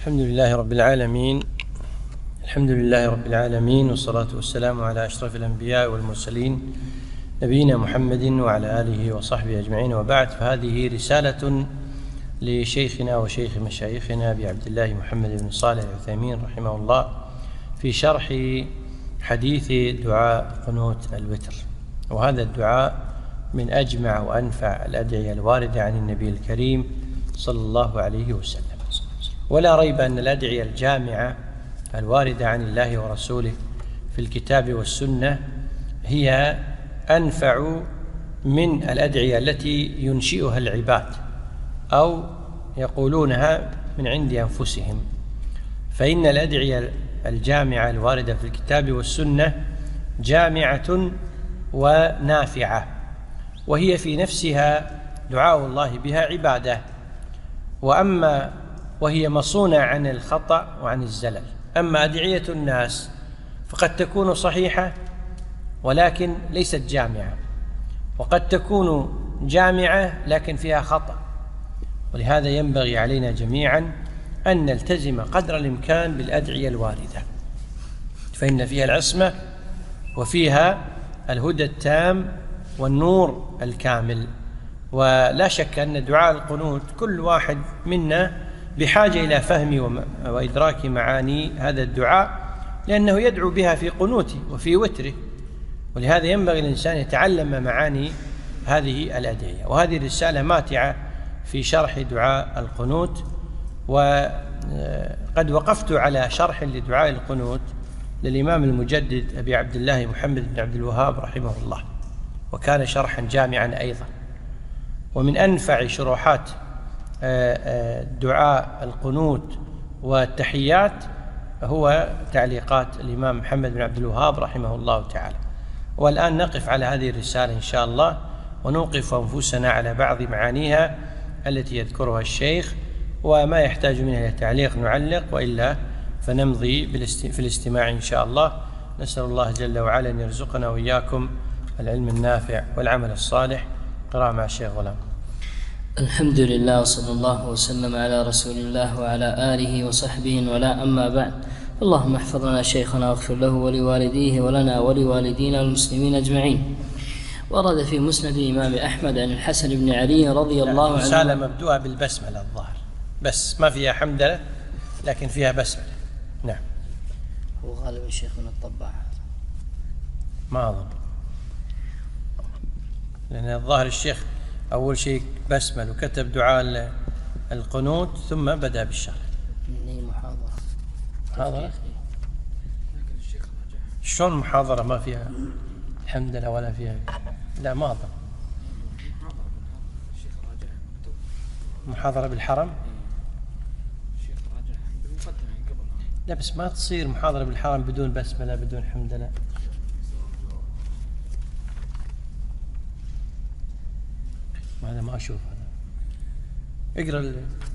الحمد لله رب العالمين. الحمد لله رب العالمين، والصلاة والسلام على أشرف الأنبياء والمرسلين نبينا محمد وعلى آله وصحبه أجمعين، وبعد. فهذه رسالة لشيخنا وشيخ مشايخنا أبي عبد الله محمد بن صالح العثيمين رحمه الله في شرح حديث دعاء قنوت الوتر. وهذا الدعاء من أجمع وأنفع الأدعية الواردة عن النبي الكريم صلى الله عليه وسلم. ولا ريب أن الأدعية الجامعة الواردة عن الله ورسوله في الكتاب والسنة هي أنفع من الأدعية التي ينشئها العباد أو يقولونها من عند أنفسهم. فإن الأدعية الجامعة الواردة في الكتاب والسنة جامعة ونافعة، وهي في نفسها دعاء الله بها عبادة، وهي مصونة عن الخطأ وعن الزلل. أما أدعية الناس فقد تكون صحيحة ولكن ليست جامعة، وقد تكون جامعة لكن فيها خطأ. ولهذا ينبغي علينا جميعا أن نلتزم قدر الإمكان بالأدعية الواردة، فإن فيها العصمة وفيها الهدى التام والنور الكامل. ولا شك أن دعاء القنوت كل واحد منا بحاجة إلى فهم وإدراك معاني هذا الدعاء، لأنه يدعو بها في قنوته وفي وتره. ولهذا ينبغي الإنسان يتعلم معاني هذه الأدعية. وهذه الرسالة ماتعة في شرح دعاء القنوت، وقد وقفت على شرح لدعاء القنوت للإمام المجدد أبي عبد الله محمد بن عبد الوهاب رحمه الله، وكان شرحا جامعا أيضا. ومن أنفع شروحات دعاء القنوت والتحيات هو تعليقات الإمام محمد بن عبد الوهاب رحمه الله تعالى. والآن نقف على هذه الرسالة إن شاء الله، ونوقف أنفسنا على بعض معانيها التي يذكرها الشيخ، وما يحتاج منها إلى تعليق نعلق، وإلا فنمضي في الاستماع إن شاء الله. نسأل الله جل وعلا أن يرزقنا وإياكم العلم النافع والعمل الصالح. قراءة مع الشيخ غلام. الحمد لله، وصلى الله وسلم على رسول الله وعلى آله وصحبه، ولا أما بعد. اللهم احفظ لنا شيخنا واغفر له ولوالديه ولنا ولوالدينا والمسلمين أجمعين. ورد في مسند الإمام أحمد عن الحسن بن علي رضي الله عنه. رسالة مبدوءة بالبسملة الظاهر، بس ما فيها حمدلة لكن فيها بسملة. نعم. هو غالبا الشيخ من الطباعة، ما أظن، لأن الظاهر الشيخ أول شيء بسمل وكتب دعاء القنوت ثم بدأ بالشرح. محاضرة؟ شلون محاضرة ما فيها الحمد لله ولا فيها؟ لا ما أظن. محاضرة بالحرم؟ لا بس ما تصير محاضرة بالحرم بدون بسملة بدون حمد لله. هذا ما أشوف هذا. اقرأ.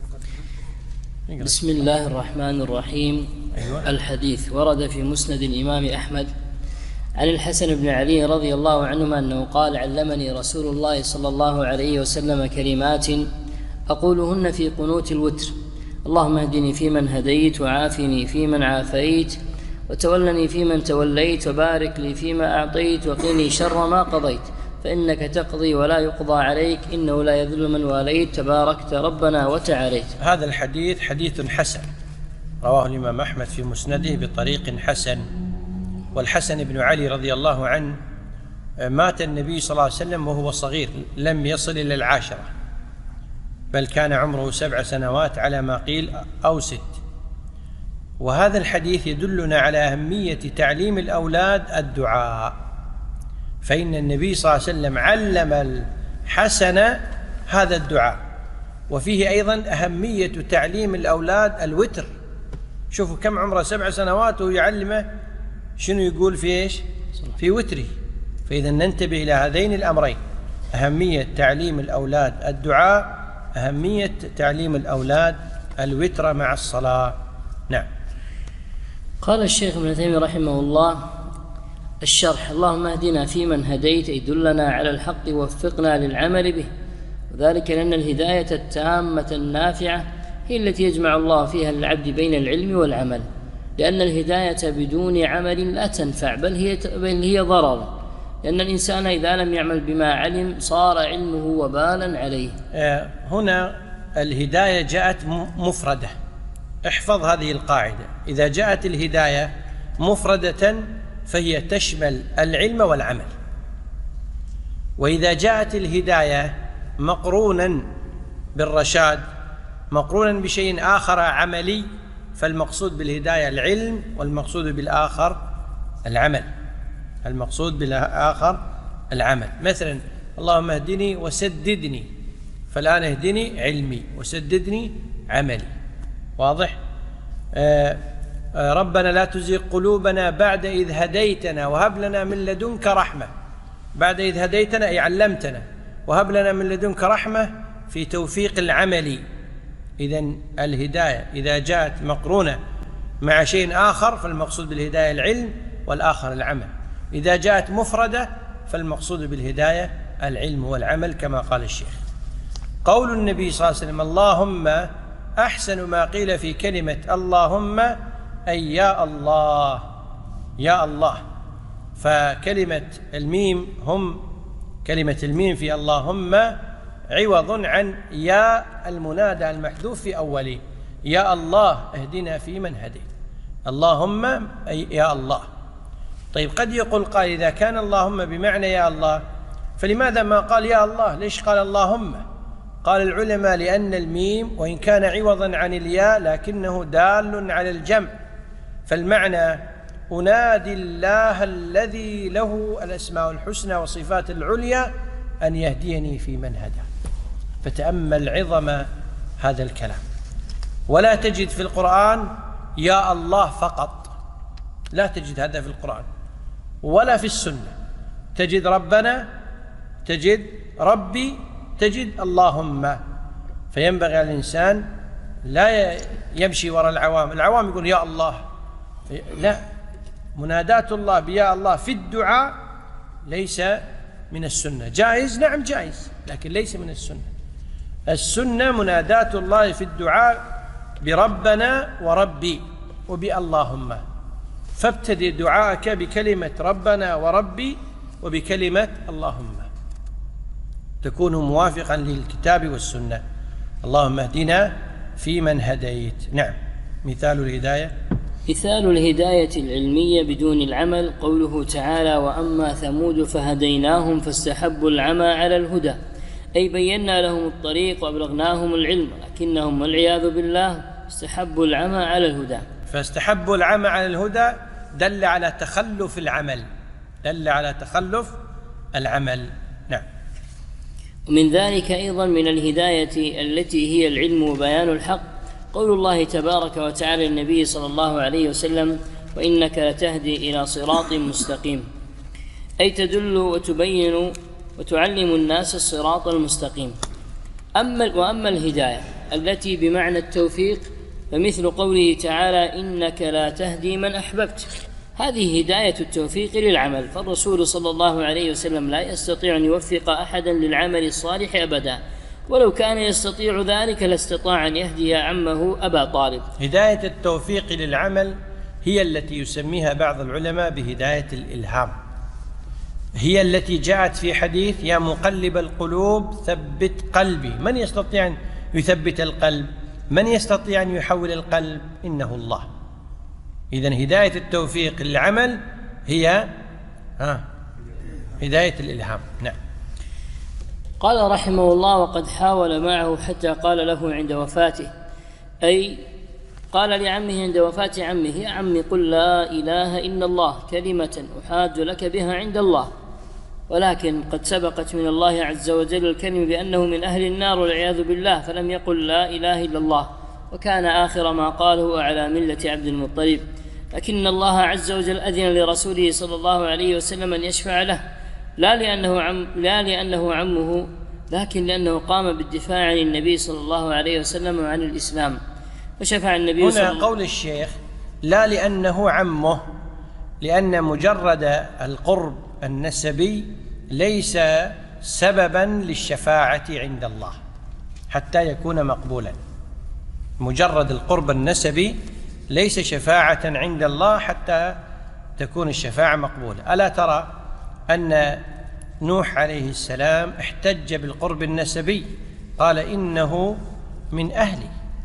بسم الله الرحمن الرحيم. أيوة. الحديث ورد في مسند الإمام أحمد عن الحسن بن علي رضي الله عنهما أنه قال: علمني رسول الله صلى الله عليه وسلم كلمات أقولهن في قنوت الوتر: اللهم اهدني فيمن هديت، وعافني فيمن عافيت، وتولني فيمن توليت، وبارك لي فيما أعطيت، وقني شر ما قضيت، فإنك تقضي ولا يقضى عليك، إنه لا يذل من واليت، تباركت ربنا وتعاليت. هذا الحديث حديث حسن، رواه الإمام أحمد في مسنده بطريق حسن. والحسن بن علي رضي الله عنه مات النبي صلى الله عليه وسلم وهو صغير، لم يصل إلى 10، بل كان عمره 7 سنوات على ما قيل أو 6. وهذا الحديث يدلنا على أهمية تعليم الأولاد الدعاء، فإن النبي صلى الله عليه وسلم علم الحسن هذا الدعاء. وفيه أيضا أهمية تعليم الأولاد الوتر. شوفوا كم عمره 7 سنوات ويعلمه شنو يقول في إيش؟ في وتره. فإذا ننتبه إلى هذين الأمرين: أهمية تعليم الأولاد الدعاء، أهمية تعليم الأولاد الوتر مع الصلاة. نعم. قال الشيخ ابن تيمية رحمه الله: الشرح: اللهم اهدنا فيمن هديت، أي دلنا على الحق ووفقنا للعمل به، وذلك لأن الهداية التامة النافعة هي التي يجمع الله فيها العبد بين العلم والعمل، لأن الهداية بدون عمل لا تنفع بل هي ضرر، لأن الإنسان إذا لم يعمل بما علم صار علمه وبالا عليه. هنا الهداية جاءت مفردة، احفظ هذه القاعدة، إذا جاءت الهداية مفردة فهي تشمل العلم والعمل، وإذا جاءت الهداية مقرونا بالرشاد مقرونا بشيء آخر عملي فالمقصود بالهداية العلم والمقصود بالآخر العمل. المقصود بالآخر العمل. مثلا اللهم اهدني وسددني، فالآن اهدني علمي وسددني عملي. واضح؟ ربنا لا تزغ قلوبنا بعد إذ هديتنا وهب لنا من لدنك رحمة. بعد إذ هديتنا أي علمتنا، وهب لنا من لدنك رحمة في توفيق العمل. إذن الهداية إذا جاءت مقرونة مع شيء آخر فالمقصود بالهداية العلم والآخر العمل. إذا جاءت مفردة فالمقصود بالهداية العلم والعمل كما قال الشيخ. قول النبي صلى الله عليه وسلم اللهم أحسن ما قيل في كلمة اللهم أي يا الله، يا الله. فكلمة الميم كلمة الميم في اللهم عوض عن يا المنادى المحذوف في أوله، يا الله اهدنا فيمن هديت. اللهم أي يا الله. طيب قد يقول قائل إذا كان اللهم بمعنى يا الله فلماذا ما قال يا الله؟ ليش قال اللهم؟ قال العلماء لأن الميم وإن كان عوضا عن الياء لكنه دال على الجمع، فالمعنى أنادي الله الذي له الأسماء الحسنى والصفات العليا أن يهديني في من هدى. فتأمل عظم هذا الكلام. ولا تجد في القرآن يا الله فقط، لا تجد هذا في القرآن ولا في السنة. تجد ربنا، تجد ربي، تجد اللهم. فينبغي على الإنسان لا يمشي وراء العوام يقول يا الله، لا، منادات الله بيا الله في الدعاء ليس من السنة. جائز، نعم جائز، لكن ليس من السنة. السنة منادات الله في الدعاء بربنا وربي وباللهم. فابتدئ دعاءك بكلمة ربنا وربي وبكلمة اللهم، تكون موافقا للكتاب والسنة. اللهم اهدنا فيمن هديت. نعم. مثال الهداية، مثال الهداية العلمية بدون العمل قوله تعالى وأما ثمود فهديناهم فاستحبوا العمى على الهدى، أي بينا لهم الطريق وأبلغناهم العلم، لكنهم والعياذ بالله استحبوا العمى على الهدى. فاستحبوا العمى على الهدى دل على تخلف العمل، دل على تخلف العمل. نعم. ومن ذلك أيضا من الهداية التي هي العلم وبيان الحق قول الله تبارك وتعالى للنبي صلى الله عليه وسلم وإنك لتهدي إلى صراط مستقيم، أي تدل وتبين وتعلم الناس الصراط المستقيم. وأما الهداية التي بمعنى التوفيق فمثل قوله تعالى إنك لا تهدي من أحببت، هذه هداية التوفيق للعمل، فالرسول صلى الله عليه وسلم لا يستطيع أن يوفق أحدا للعمل الصالح أبدا، ولو كان يستطيع ذلك لاستطاع أن يهدي عمه أبا طالب. هداية التوفيق للعمل هي التي يسميها بعض العلماء بهداية الإلهام، هي التي جاءت في حديث يا مقلب القلوب ثبت قلبي. من يستطيع أن يثبت القلب؟ من يستطيع أن يحول القلب؟ إنه الله. إذن هداية التوفيق للعمل هي هداية الإلهام. نعم. قال رحمه الله وقد حاول معه حتى قال له عند وفاته، أي قال لعمه عند وفاة عمه يا عمي قل لا إله إلا الله كلمة أحاج لك بها عند الله، ولكن قد سبقت من الله عز وجل الكلمة بأنه من أهل النار والعياذ بالله، فلم يقل لا إله إلا الله، وكان آخر ما قاله على ملة عبد المطلب. لكن الله عز وجل أذن لرسوله صلى الله عليه وسلم أن يشفع له، لا لأنه عمه، لكن لأنه قام بالدفاع عن النبي صلى الله عليه وسلم وعن الإسلام، فشفع النبي صلى الله عليه وسلم. هنا قول الشيخ لا لأنه عمه، لأن مجرد القرب النسبي ليس سببا للشفاعة عند الله حتى يكون مقبولا. مجرد القرب النسبي ليس شفاعة عند الله حتى تكون الشفاعة مقبولة. ألا ترى أن نوح عليه السلام احتج بالقرب النسبي، قال إنه من أهلي،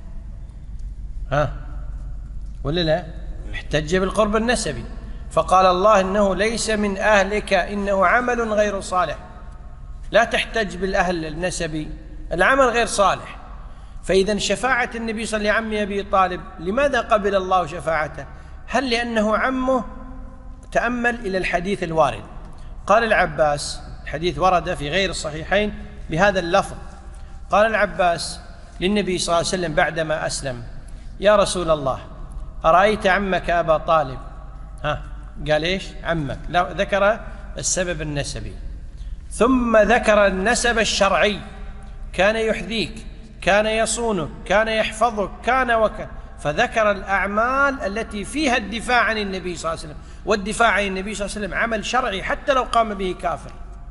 ولا لا؟ احتج بالقرب النسبي، فقال الله إنه ليس من أهلك، إنه عمل غير صالح. لا تحتج بالأهل النسبي، العمل غير صالح. فإذا شفاعة النبي صلى الله عليه وسلم لعم أبي طالب، لماذا قبل الله شفاعته؟ هل لأنه عمه؟ تأمل إلى الحديث الوارد. قال العباس، الحديث ورد في غير الصحيحين بهذا اللفظ، قال العباس للنبي صلى الله عليه وسلم بعدما أسلم: يا رسول الله، أرأيت عمك أبا طالب؟ قال إيش؟ عمك. لا، ذكر السبب النسبي، ثم ذكر النسب الشرعي، كان يحذيك، كان يصونك، كان يحفظك، كان وكان، فذكر الأعمال التي فيها الدفاع عن النبي صلى الله عليه وسلم، والدفاع عن النبي صلى الله عليه وسلم عمل شرعي حتى لو قام به كافر،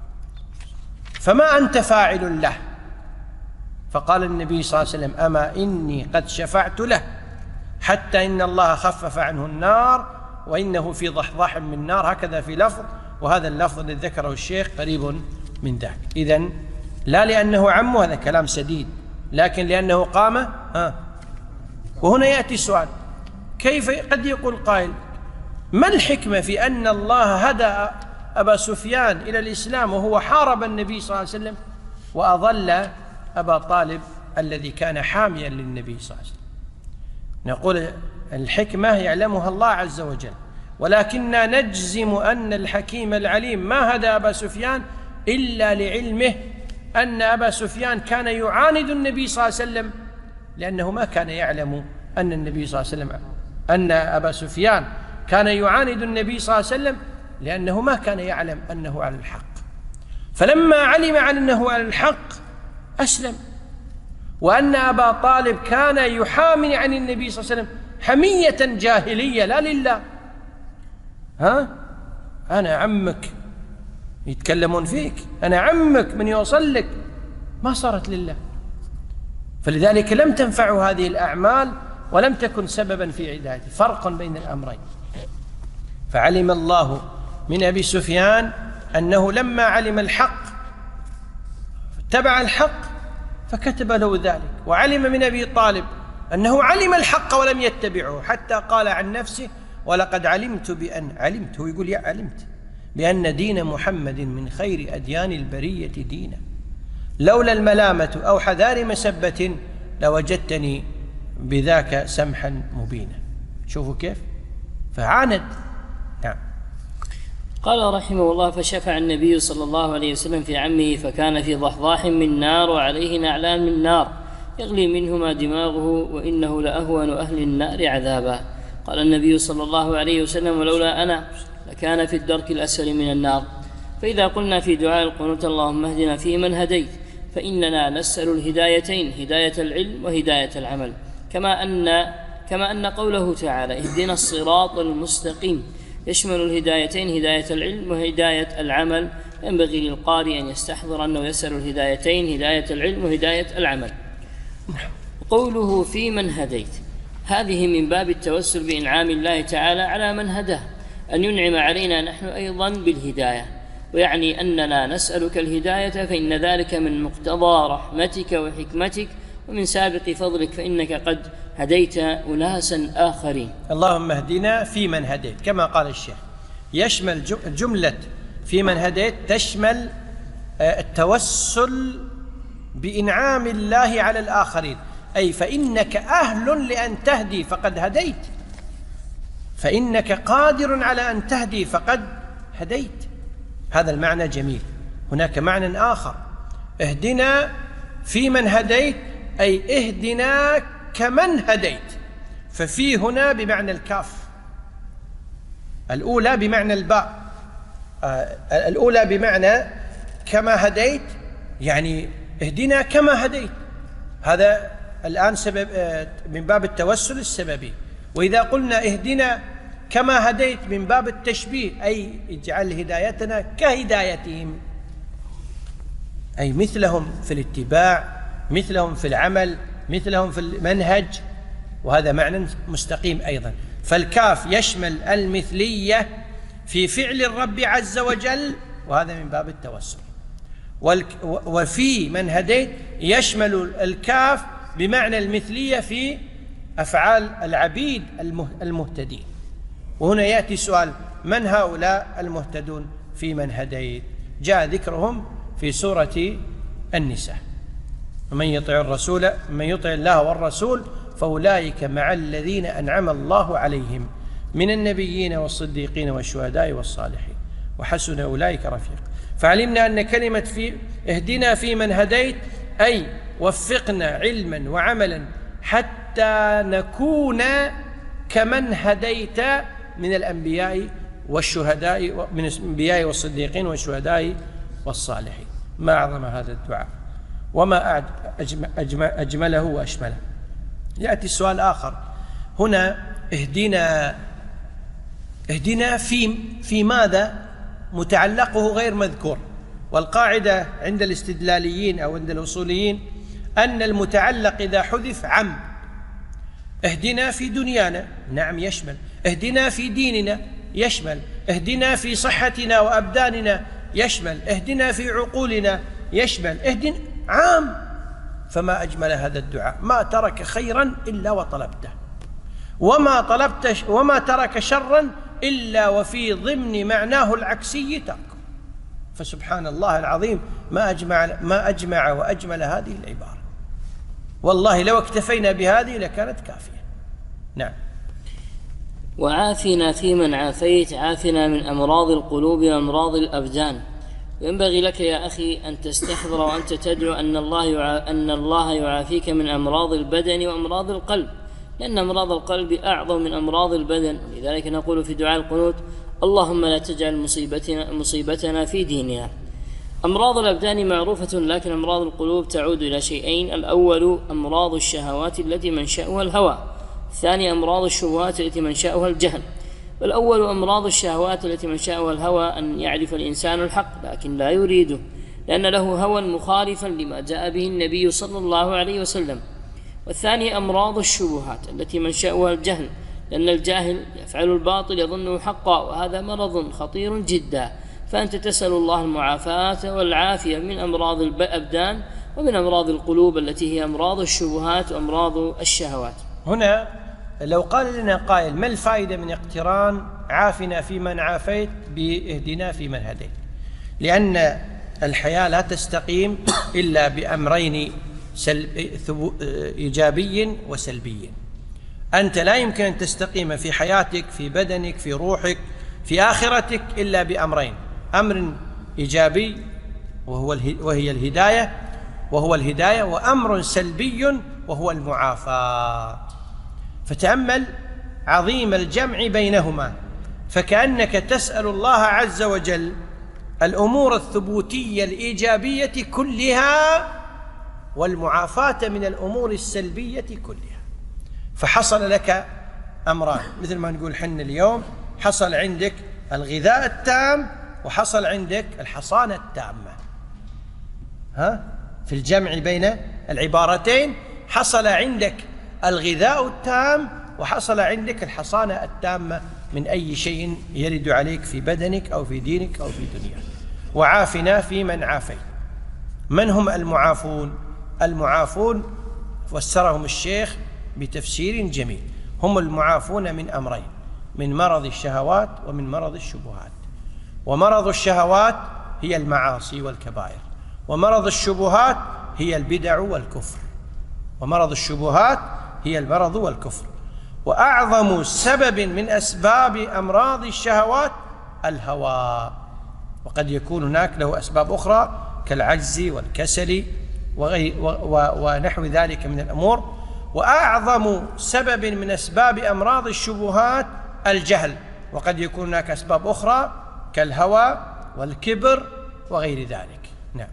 فما أنت فاعل له؟ فقال النبي صلى الله عليه وسلم: أما إني قد شفعت له حتى إن الله خفف عنه النار وإنه في ضحضاح من نار، هكذا في لفظ، وهذا اللفظ الذي ذكره الشيخ قريب من ذاك. إذن لا لأنه عمه، هذا كلام سديد، لكن لأنه قام. وهنا يأتي السؤال: كيف قد يقول قائل ما الحكمة في أن الله هدى أبا سفيان إلى الإسلام وهو حارب النبي صلى الله عليه وسلم، وأضل أبا طالب الذي كان حاميا للنبي صلى الله عليه وسلم؟ نقول الحكمة يعلمها الله عز وجل، ولكننا نجزم أن الحكيم العليم ما هدى أبا سفيان إلا لعلمه أن أبا سفيان كان يعاند النبي صلى الله عليه وسلم، لأنه ما كان يعلم أن النبي صلى الله عليه وسلم، أن أبا سفيان كان يعاند النبي صلى الله عليه وسلم لأنه ما كان يعلم أنه على الحق، فلما علم أنه على الحق أسلم. وأن أبا طالب كان يحامي عن النبي صلى الله عليه وسلم حمية جاهلية لا لله. أنا عمك، يتكلمون فيك، أنا عمك من يوصل لك، ما صارت لله. فلذلك لم تنفع هذه الأعمال ولم تكن سببا في عدايته. فرق بين الأمرين. فعلم الله من أبي سفيان أنه لما علم الحق اتبع الحق فكتب له ذلك، وعلم من أبي طالب أنه علم الحق ولم يتبعه، حتى قال عن نفسه: ولقد علمت علمت، هو يقول علمت بأن دين محمد من خير أديان البرية دينا، لولا الملامة أو حذار مسبة لوجدتني بذاك سمحا مبينا. شوفوا كيف فعاند. نعم. قال رحمه الله: فشفع النبي صلى الله عليه وسلم في عمه، فكان في ضحضاح من نار وعليه نعلان من نار يغلي منهما دماغه، وإنه لأهون أهل النار عذابا. قال النبي صلى الله عليه وسلم: ولولا أنا لكان في الدرك الأسفل من النار. فإذا قلنا في دعاء القنوت: اللهم اهدنا فيمن هديت، فإننا نسأل الهدايتين، هداية العلم وهداية العمل، كما أن قوله تعالى: اهدنا الصراط المستقيم يشمل الهدايتين، هداية العلم وهداية العمل. ينبغي للقارئ أن يستحضر أنه يسأل الهدايتين، هداية العلم وهداية العمل. قوله في من هديت، هذه من باب التوسل بإنعام الله تعالى على من هداه، أن ينعم علينا نحن أيضا بالهداية، ويعني أننا نسألك الهداية، فإن ذلك من مقتضى رحمتك وحكمتك ومن سابق فضلك، فإنك قد هديت أناسا آخرين. اللهم اهدنا في من هديت، كما قال الشيخ، يشمل جملة في من هديت تشمل التوسل بإنعام الله على الآخرين، أي فإنك أهل لأن تهدي فقد هديت، فإنك قادر على أن تهدي فقد هديت. هذا المعنى جميل. هناك معنى آخر: اهدنا في من هديت، أي اهدنا كمن هديت. ففي هنا بمعنى الكاف، الأولى بمعنى الباء، الأولى بمعنى كما هديت، يعني اهدنا كما هديت. هذا الآن سبب من باب التوسل السببي. وإذا قلنا اهدنا كما هديت من باب التشبيه، أي اجعل هدايتنا كهدايتهم، أي مثلهم في الاتباع، مثلهم في العمل، مثلهم في المنهج، وهذا معنى مستقيم أيضا. فالكاف يشمل المثلية في فعل الرب عز وجل، وهذا من باب التوسل. وفي من هديت يشمل الكاف بمعنى المثلية في أفعال العبيد المهتدين. وهنا يأتي سؤال: من هؤلاء المهتدون في من هديت؟ جاء ذكرهم في سورة النساء: ومن يطع الرسول، من يطع الله والرسول فأولئك مع الذين أنعم الله عليهم من النبيين والصديقين والشهداء والصالحين وحسن أولئك رفيقا. فعلمنا أن كلمة اهدنا في من هديت أي وفقنا علما وعملا حتى نكون كمن هديت من الأنبياء والشهداء، من الأنبياء والصديقين والشهداء والصالحين. ما أعظم هذا الدعاء وما أجمله وأشمله. يأتي السؤال آخر هنا: اهدنا في ماذا؟ متعلقه غير مذكور. والقاعدة عند الاستدلاليين أو عند الأصوليين أن المتعلق إذا حذف عم. اهدنا في دنيانا، نعم يشمل. اهدنا في ديننا، يشمل. اهدنا في صحتنا وأبداننا، يشمل. اهدنا في عقولنا، يشمل. اهدنا عام. فما أجمل هذا الدعاء: ما ترك خيرا إلا وطلبته، وما ترك شرا إلا وفي ضمن معناه العكسي تركه. فسبحان الله العظيم ما أجمع وأجمل هذه العبارة. والله لو اكتفينا بهذه لكانت كافية. نعم. وعافنا فيمن عافيت، عافنا من أمراض القلوب وأمراض الأبدان. ينبغي لك يا أخي أن تستحضر وأنت تدعو أن الله يعافيك من أمراض البدن وأمراض القلب، لأن أمراض القلب أعظم من أمراض البدن. لذلك نقول في دعاء القنوت: اللهم لا تجعل مصيبتنا في ديننا. أمراض الأبدان معروفة، لكن أمراض القلوب تعود إلى شيئين: الأول أمراض الشهوات التي منشأها الهوى، الثاني أمراض الشبهات التي منشأها الجهل. والأول أمراض الشهوات التي منشأها الهوى، أن يعرف الإنسان الحق لكن لا يريده، لأن له هوى مخالفا لما جاء به النبي صلى الله عليه وسلم. والثاني أمراض الشبهات التي منشأها الجهل، لأن الجاهل يفعل الباطل يظنه حقا، وهذا مرض خطير جدا. فأنت تسأل الله المعافاة والعافية من أمراض الأبدان ومن أمراض القلوب التي هي أمراض الشبهات وأمراض الشهوات. هنا لو قال لنا قائل: ما الفائدة من اقتران عافنا في من عافيت باهدنا في من هديت؟ لأن الحياة لا تستقيم إلا بأمرين إيجابي وسلبي. أنت لا يمكن أن تستقيم في حياتك، في بدنك، في روحك، في آخرتك إلا بأمرين: أمر إيجابي وهي الهداية، وأمر سلبي وهو المعافاة. فتأمل عظيم الجمع بينهما، فكأنك تسأل الله عز وجل الأمور الثبوتية الإيجابية كلها والمعافاة من الأمور السلبية كلها. فحصل لك أمران، مثل ما نقول حنا اليوم: حصل عندك الغذاء التام وحصل عندك الحصانة التامة. في الجمع بين العبارتين حصل عندك الغذاء التام وحصل عندك الحصانة التامة من أي شيء يرد عليك في بدنك أو في دينك أو في دنياك. وعافنا في من عافيت. من هم المعافون؟ المعافون فسرهم الشيخ بتفسير جميل: هم المعافون من أمرين: من مرض الشهوات ومن مرض الشبهات. ومرض الشهوات هي المعاصي والكبائر، ومرض الشبهات هي البدع والكفر. ومرض الشبهات هي المرض والكفر. وأعظم سبب من أسباب أمراض الشهوات الهوى، وقد يكون هناك له أسباب أخرى كالعجز والكسل ونحو ذلك من الأمور. وأعظم سبب من أسباب أمراض الشبهات الجهل، وقد يكون هناك أسباب أخرى كالهوى والكبر وغير ذلك. نعم.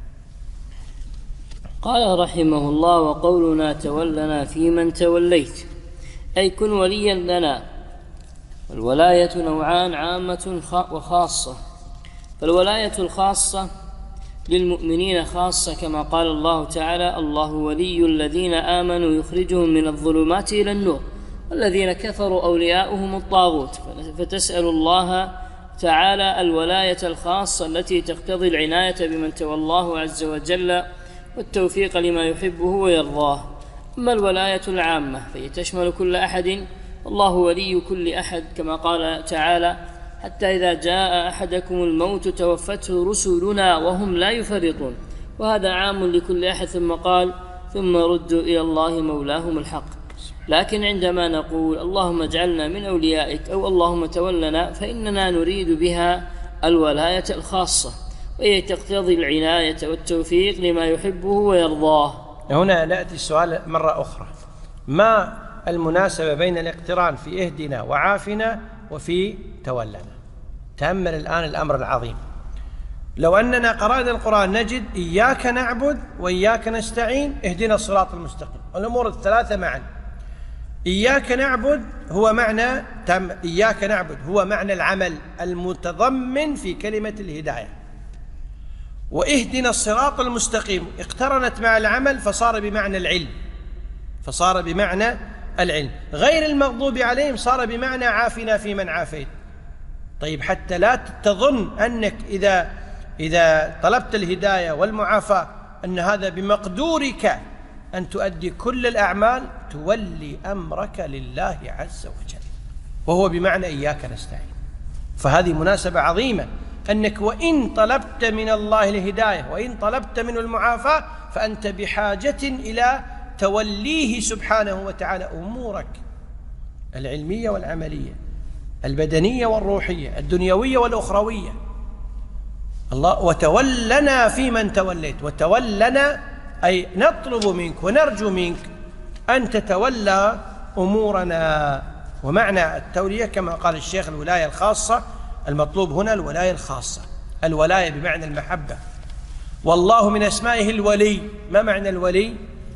قال رحمه الله: وقولنا تولنا فيمن توليت، أي كن وليا لنا. الولاية نوعان: عامة وخاصة. فالولاية الخاصة للمؤمنين خاصة، كما قال الله تعالى: الله ولي الذين آمنوا يخرجهم من الظلمات إلى النور والذين كفروا أولياؤهم الطاغوت. فتسأل الله تعالى الولاية الخاصة التي تقتضي العناية بمن تولاه عز وجل والتوفيق لما يحبه ويرضاه. أما الولاية العامة فهي تشمل كل أحد، والله ولي كل أحد، كما قال تعالى: حتى إذا جاء أحدكم الموت توفته رسلنا وهم لا يفرطون. وهذا عام لكل أحد. ثم قال: ثم ردوا إلى الله مولاهم الحق. لكن عندما نقول اللهم اجعلنا من أوليائك أو اللهم تولنا، فإننا نريد بها الولاية الخاصة، وهي تقتضي العناية والتوفيق لما يحبه ويرضاه. هنا نأتي السؤال مرة أخرى: ما المناسبة بين الاقتران في اهدنا وعافنا وفي تولنا؟ تأمل الآن الأمر العظيم. لو أننا قرأنا القرآن نجد إياك نعبد وإياك نستعين اهدنا الصراط المستقيم، الأمور الثلاثة معا. إياك نعبد هو معنى إياك نعبد هو معنى العمل المتضمن في كلمة الهداية، وإهدنا الصراط المستقيم اقترنت مع العمل فصار بمعنى العلم. غير المغضوب عليهم صار بمعنى عافنا في من عافيت. طيب، حتى لا تظن أنك إذا طلبت الهداية والمعافاة أن هذا بمقدورك أن تؤدي كل الأعمال، تولي أمرك لله عز وجل، وهو بمعنى إياك نستعين. فهذه مناسبة عظيمة، أنك وإن طلبت من الله الهداية وإن طلبت منه المعافاة فأنت بحاجة إلى توليه سبحانه وتعالى أمورك العلمية والعملية، البدنية والروحية، الدنيوية والأخروية. الله: وتولنا في من توليت. وتولنا أي نطلب منك ونرجو منك أن تتولى أمورنا. ومعنى التولية كما قال الشيخ الولاية الخاصة، المطلوب هنا الولاية الخاصة، الولاية بمعنى المحبة. والله من أسمائه الولي. ما معنى الولي؟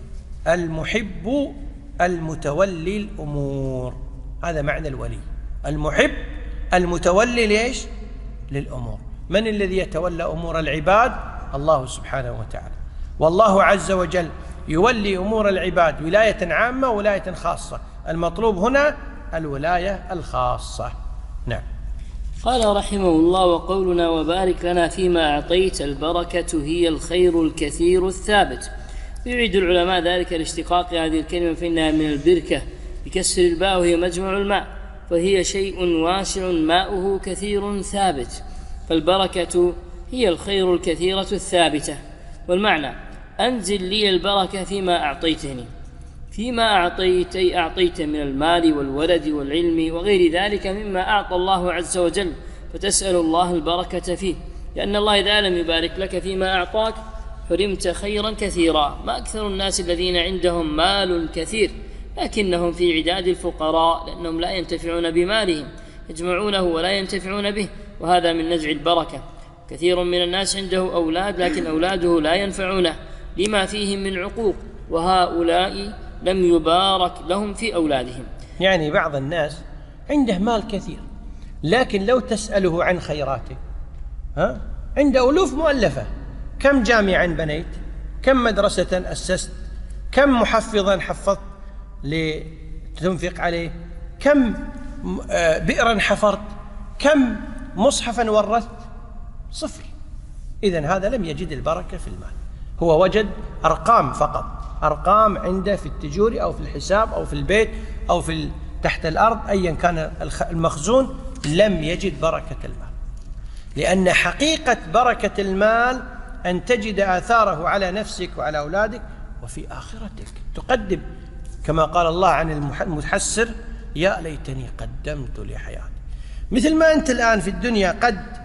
المحب المتولي الأمور، هذا معنى الولي، المحب المتولي ليش؟ للأمور. من الذي يتولى أمور العباد؟ الله سبحانه وتعالى. والله عز وجل يولي أمور العباد ولاية عامة وولاية خاصة. المطلوب هنا الولاية الخاصة. نعم. قال رحمه الله: وقولنا وبارك لنا فيما أعطيت، البركة هي الخير الكثير الثابت. يعيد العلماء ذلك لاشتقاق هذه الكلمة، فإنها من البركة بكسر الباء، وهي مجمع الماء، فهي شيء واسع ماؤه كثير ثابت، فالبركة هي الخير الكثيرة الثابتة. والمعنى: أنزل لي البركة فيما أعطيتني. فيما أعطيت أي أعطيت من المال والولد والعلم وغير ذلك مما أعطى الله عز وجل، فتسأل الله البركة فيه، لأن الله إذا لم يبارك لك فيما أعطاك حرمت خيرا كثيرا. ما أكثر الناس الذين عندهم مال كثير لكنهم في عداد الفقراء، لأنهم لا ينتفعون بمالهم، يجمعونه ولا ينتفعون به، وهذا من نزع البركة. كثير من الناس عنده أولاد لكن أولاده لا ينفعونه لما فيهم من عقوق، وهؤلاء لم يبارك لهم في أولادهم. يعني بعض الناس عنده مال كثير لكن لو تسأله عن خيراته عنده ألوف مؤلفة. كم جامعا بنيت؟ كم مدرسة أسست؟ كم محفظا حفظت لتنفق عليه؟ كم بئرا حفرت؟ كم مصحفا ورثت؟ صفر. إذن هذا لم يجد البركة في المال، هو وجد أرقام فقط، أرقام عنده في التجور أو في الحساب أو في البيت أو في تحت الأرض أيا كان المخزون، لم يجد بركة المال. لأن حقيقة بركة المال أن تجد آثاره على نفسك وعلى أولادك وفي آخرتك. تقدم كما قال الله عن المتحسر: يا ليتني قدمت لحياتي. مثل ما أنت الآن في الدنيا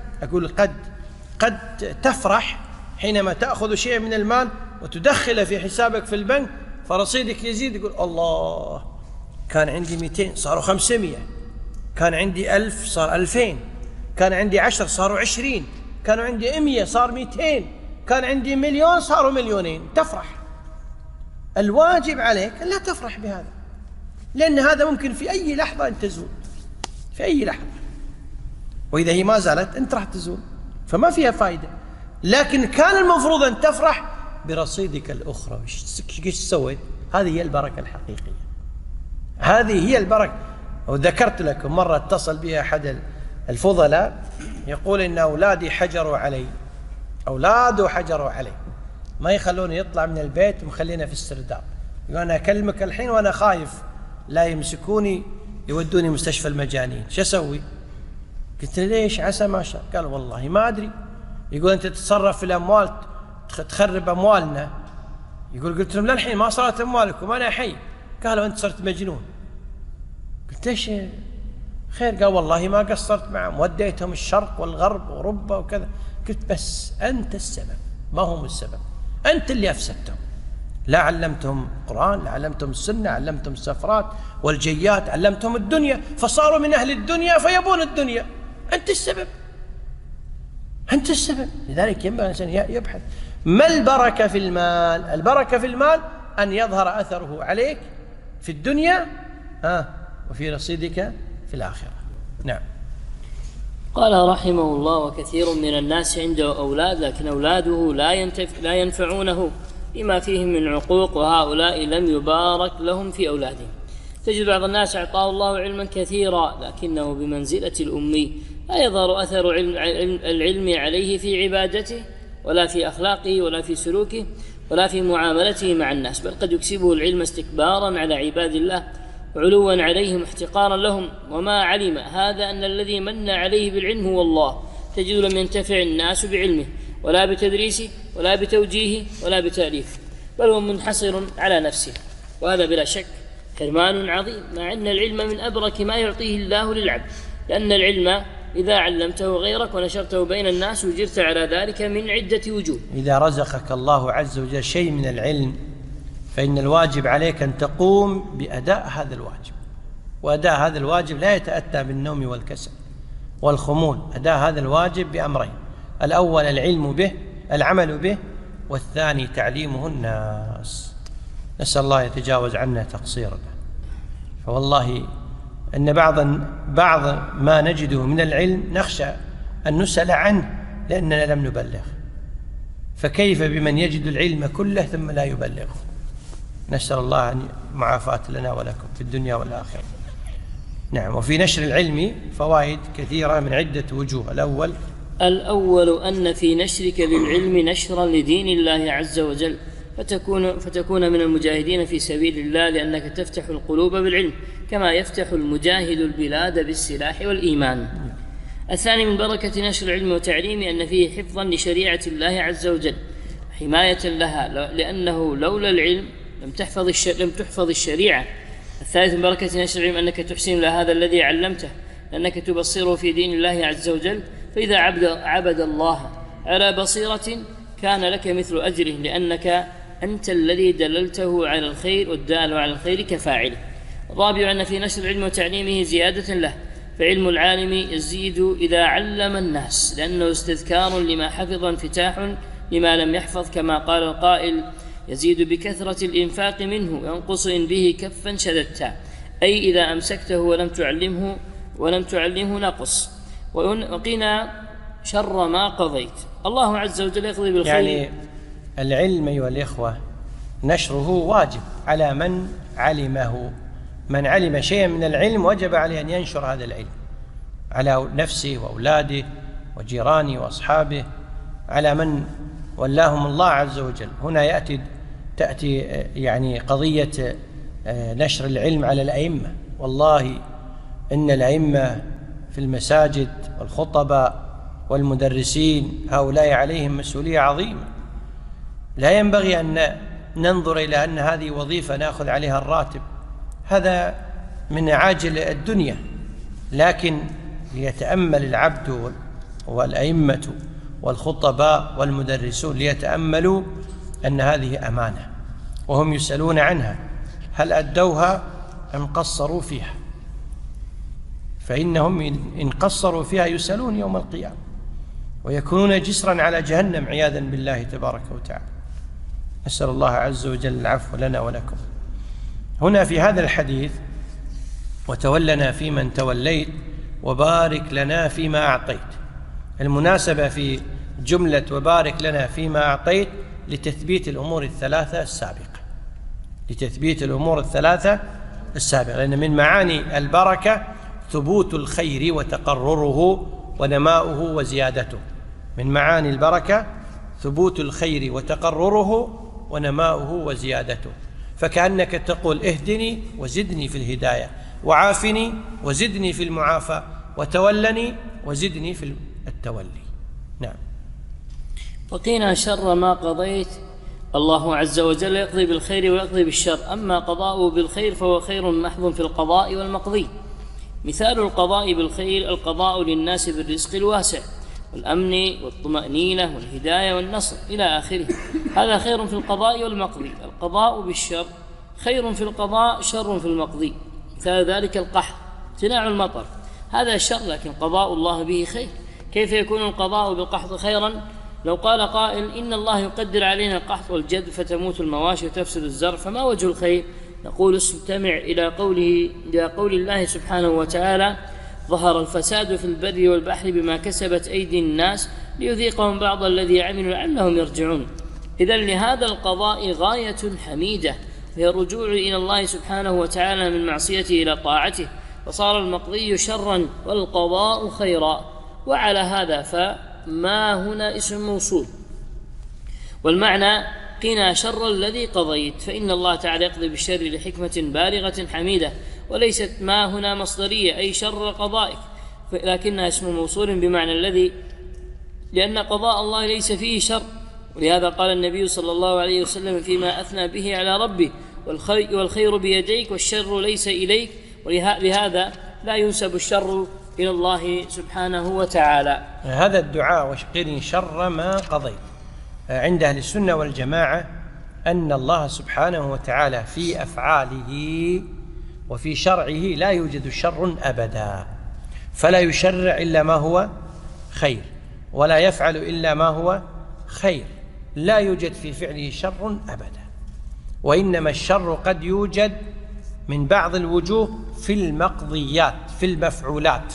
قد تفرح حينما تأخذ شيء من المال وتدخله في حسابك في البنك فرصيدك يزيد، يقول الله كان عندي 200 صاروا 500، كان عندي 1000 صار 2000، كان عندي 10 صاروا 20، كانوا عندي 100 صار 200، كان عندي 1,000,000 صاروا 2,000,000. تفرح. الواجب عليك أن لا تفرح بهذا، لأن هذا ممكن في أي لحظة أن تزول، في أي لحظة، وإذا هي ما زالت أنت راح تزول، فما فيها فائدة. لكن كان المفروض أن تفرح برصيدك الأخرى. إيش سويت؟ هذه هي البركة الحقيقية، هذه هي البركة. وذكرت لكم مرة اتصل بي أحد الفضلاء يقول إن أولادي حجروا علي، أولاده حجروا علي، ما يخلوني يطلع من البيت ومخلينا في السرداب. يقول أنا أكلمك الحين وأنا خايف لا يمسكوني يودوني مستشفى المجانين، شو أسوي؟ قلت له ليش؟ عسى ما شاء. قال والله ما أدري. يقول أنت تتصرف في الأموال تخرب أموالنا. يقول قلت لهم للحين ما صارت أموالكم أنا حي. قالوا أنت صرت مجنون. قلت ليش خير؟ قال والله ما قصرت معهم، وديتهم الشرق والغرب وأوروبا وكذا. قلت بس أنت السبب، ما هم السبب، أنت اللي أفسدتهم. لا علمتهم القرآن، لا علمتهم السنة، علمتهم السفرات والجيات، علمتهم الدنيا فصاروا من أهل الدنيا فيبون الدنيا. أنت السبب، أنت السبب. لذلك ينبغي الإنسان يبحث ما البركة في المال. البركة في المال أن يظهر أثره عليك في الدنيا وفي رصيدك في الآخرة. نعم. قال رحمه الله: وكثير من الناس عنده أولاد لكن أولاده لا ينفعونه لما فيهم من عقوق، وهؤلاء لم يبارك لهم في أولادهم. تجد بعض الناس أعطاه الله علما كثيرا لكنه بمنزلة الأمي، لا يظهر أثر العلم عليه في عبادته ولا في أخلاقه ولا في سلوكه ولا في معاملته مع الناس، بل قد يكسبه العلم استكبارا على عباد الله وعلوا عليهم احتقارا لهم، وما علم هذا أن الذي من عليه بالعلم هو الله. تجد لم ينتفع الناس بعلمه ولا بتدريسه ولا بتوجيهه ولا بتأليفه، بل هو منحصر على نفسه، وهذا بلا شك حرمان عظيم، مع أن العلم من أبرك ما يعطيه الله للعبد، لأن العلم إذا علمته غيرك ونشرته بين الناس وجرت على ذلك من عدة وجوه. إذا رزقك الله عز وجل شيء من العلم فإن الواجب عليك أن تقوم بأداء هذا الواجب، وأداء هذا الواجب لا يتأتى بالنوم والكسل والخمول. أداء هذا الواجب بأمرين: الأول العلم به، العمل به، والثاني تعليمه الناس. نسأل الله يتجاوز عنا تقصيرنا. فوالله أن بعض ما نجده من العلم نخشى أن نسأل عنه لأننا لم نبلغ، فكيف بمن يجد العلم كله ثم لا يبلغه؟ نسأل الله أن معافاة لنا ولكم في الدنيا والآخرة. نعم. وفي نشر العلم فوائد كثيرة من عدة وجوه. الأول أن في نشرك للعلم نشرا لدين الله عز وجل، فتكون من المجاهدين في سبيل الله، لأنك تفتح القلوب بالعلم كما يفتح المجاهد البلاد بالسلاح والإيمان. الثاني من بركة نشر العلم وتعليمه أن فيه حفظا لشريعة الله عز وجل، حماية لها، لأنه لولا العلم لم تحفظ الشريعة. الثالث من بركة نشر العلم أنك تحسن إلى هذا الذي علمته، لأنك تبصره في دين الله عز وجل، فإذا عبد الله على بصيرة كان لك مثل أجره، لأنك أنت الذي دللته على الخير، والدال على الخير كفاعله. الرابع أن في نشر العلم وتعليمه زيادة له، فعلم العالم يزيد إذا علم الناس، لأنه استذكار لما حفظ، انفتاح لما لم يحفظ، كما قال القائل: يزيد بكثرة الإنفاق منه، وينقص إن به كفا شددتا، أي إذا أمسكته ولم تعلمه نقص. وقنا شر ما قضيت. الله عز وجل يقضي بالخير. يعني العلم أيها الإخوة نشره واجب على من علمه. من علم شيئا من العلم وجب عليه أن ينشر هذا العلم على نفسه وأولاده وجيرانه وأصحابه، على من ولاهم الله عز وجل. هنا تأتي يعني قضية نشر العلم على الأئمة. والله إن الأئمة في المساجد والخطباء والمدرسين هؤلاء عليهم مسؤولية عظيمة. لا ينبغي أن ننظر إلى أن هذه وظيفة نأخذ عليها الراتب، هذا من عاجل الدنيا، لكن ليتأمل العبد والأئمة والخطباء والمدرسون ليتأملوا أن هذه أمانة وهم يسألون عنها، هل أدوها أم قصروا فيها؟ فإنهم إن قصروا فيها يسألون يوم القيامة ويكونون جسرا على جهنم عياذا بالله تبارك وتعالى. نسأل الله عز وجل العفو لنا ولكم. هنا في هذا الحديث: وتولنا فيمن توليت وبارك لنا فيما أعطيت. المناسبة في جملة وبارك لنا فيما أعطيت لتثبيت الأمور الثلاثة السابقة، لتثبيت الأمور الثلاثة السابقة، لأن من معاني البركة ثبوت الخير وتقرره ونماؤه وزيادته. من معاني البركة ثبوت الخير وتقرره ونماؤه وزيادته. فكأنك تقول اهدني وزدني في الهداية، وعافني وزدني في المعافاة، وتولني وزدني في التولي. نعم. وقينا شر ما قضيت. الله عز وجل يقضي بالخير ويقضي بالشر، أما قضاؤه بالخير فهو خير محض في القضاء والمقضي. مثال القضاء بالخير القضاء للناس بالرزق الواسع والأمن والطمأنينة والهداية والنصر إلى آخره، هذا خير في القضاء والمقضي. القضاء بالشر خير في القضاء شر في المقضي. مثال ذلك القحط امتناع المطر، هذا شر لكن قضاء الله به خير. كيف يكون القضاء بالقحط خيرا؟ لو قال قائل إن الله يقدر علينا القحط والجد فتموت المواشي وتفسد الزرع، فما وجه الخير؟ نقول استمع إلى قول الله سبحانه وتعالى: ظهر الفساد في البر والبحر بما كسبت أيدي الناس ليذيقهم بعض الذي عملوا لعلهم يرجعون. إذن لهذا القضاء غاية حميدة، وهي الرجوع إلى الله سبحانه وتعالى من معصيته إلى طاعته، فصار المقضي شرا والقضاء خيرا. وعلى هذا فما هنا اسم موصول، والمعنى قنا شر الذي قضيت، فإن الله تعالى يقضي بالشر لحكمة بالغة حميدة، وليست ما هنا مصدرية أي شر قضائك، لكنها اسم موصول بمعنى الذي، لأن قضاء الله ليس فيه شر. ولهذا قال النبي صلى الله عليه وسلم فيما أثنى به على ربه: والخير بيديك والشر ليس إليك. ولهذا لا ينسب الشر إلى الله سبحانه وتعالى. هذا الدعاء وقني شر ما قضيت عند أهل السنة والجماعة أن الله سبحانه وتعالى في أفعاله وفي شرعه لا يوجد شر أبدا، فلا يشرع إلا ما هو خير، ولا يفعل إلا ما هو خير، لا يوجد في فعله شر أبدا. وإنما الشر قد يوجد من بعض الوجوه في المقضيات، في المفعولات.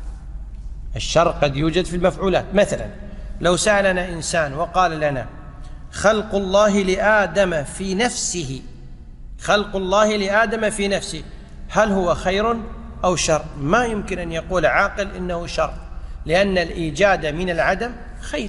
الشر قد يوجد في المفعولات. مثلا لو سألنا إنسان وقال لنا: خلق الله لآدم في نفسه، خلق الله لآدم في نفسه هل هو خير أو شر؟ ما يمكن أن يقول عاقل إنه شر، لأن الإيجاد من العدم خير.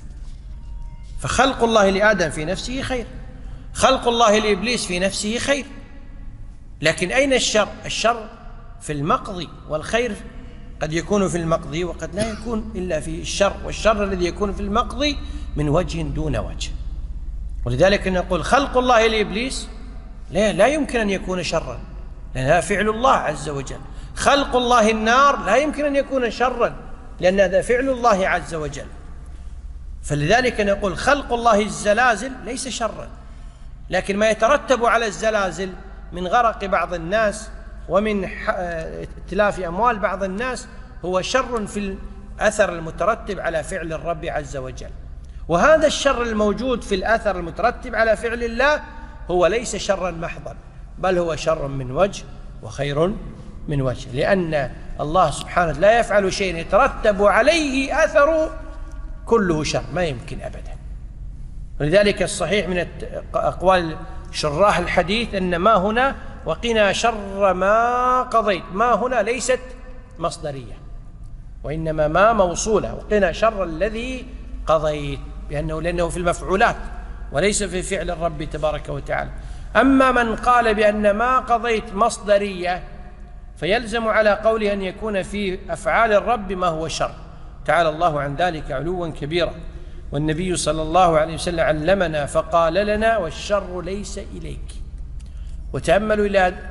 فخلق الله لآدم في نفسه خير، خلق الله لإبليس في نفسه خير. لكن أين الشر؟ الشر في المقضي، والخير قد يكون في المقضي وقد لا يكون إلا في الشر، والشر الذي يكون في المقضي من وجه دون وجه. ولذلك نقول خلق الله لإبليس لا يمكن أن يكون شرا، لأن هذا فعل الله عز وجل. خلق الله النار لا يمكن أن يكون شرا، لأن هذا فعل الله عز وجل. فلذلك نقول خلق الله الزلازل ليس شرا، لكن ما يترتب على الزلازل من غرق بعض الناس ومن اتلاف أموال بعض الناس هو شر في الأثر المترتب على فعل الرب عز وجل. وهذا الشر الموجود في الأثر المترتب على فعل الله هو ليس شرا محضا، بل هو شر من وجه وخير من وجه، لأن الله سبحانه لا يفعل شيء يترتب عليه أثر كله شر، ما يمكن أبدا. ولذلك الصحيح من أقوال شراح الحديث أن ما هنا وقنا شر ما قضيت، ما هنا ليست مصدرية، وإنما ما موصولة، وقنا شر الذي قضيت، لأنه في المفعولات وليس في فعل الرب تبارك وتعالى. أما من قال بأن ما قضيت مصدرية فيلزم على قوله أن يكون في أفعال الرب ما هو شر، تعالى الله عن ذلك علوا كبيرا. والنبي صلى الله عليه وسلم علمنا فقال لنا: والشر ليس إليك. وتأملوا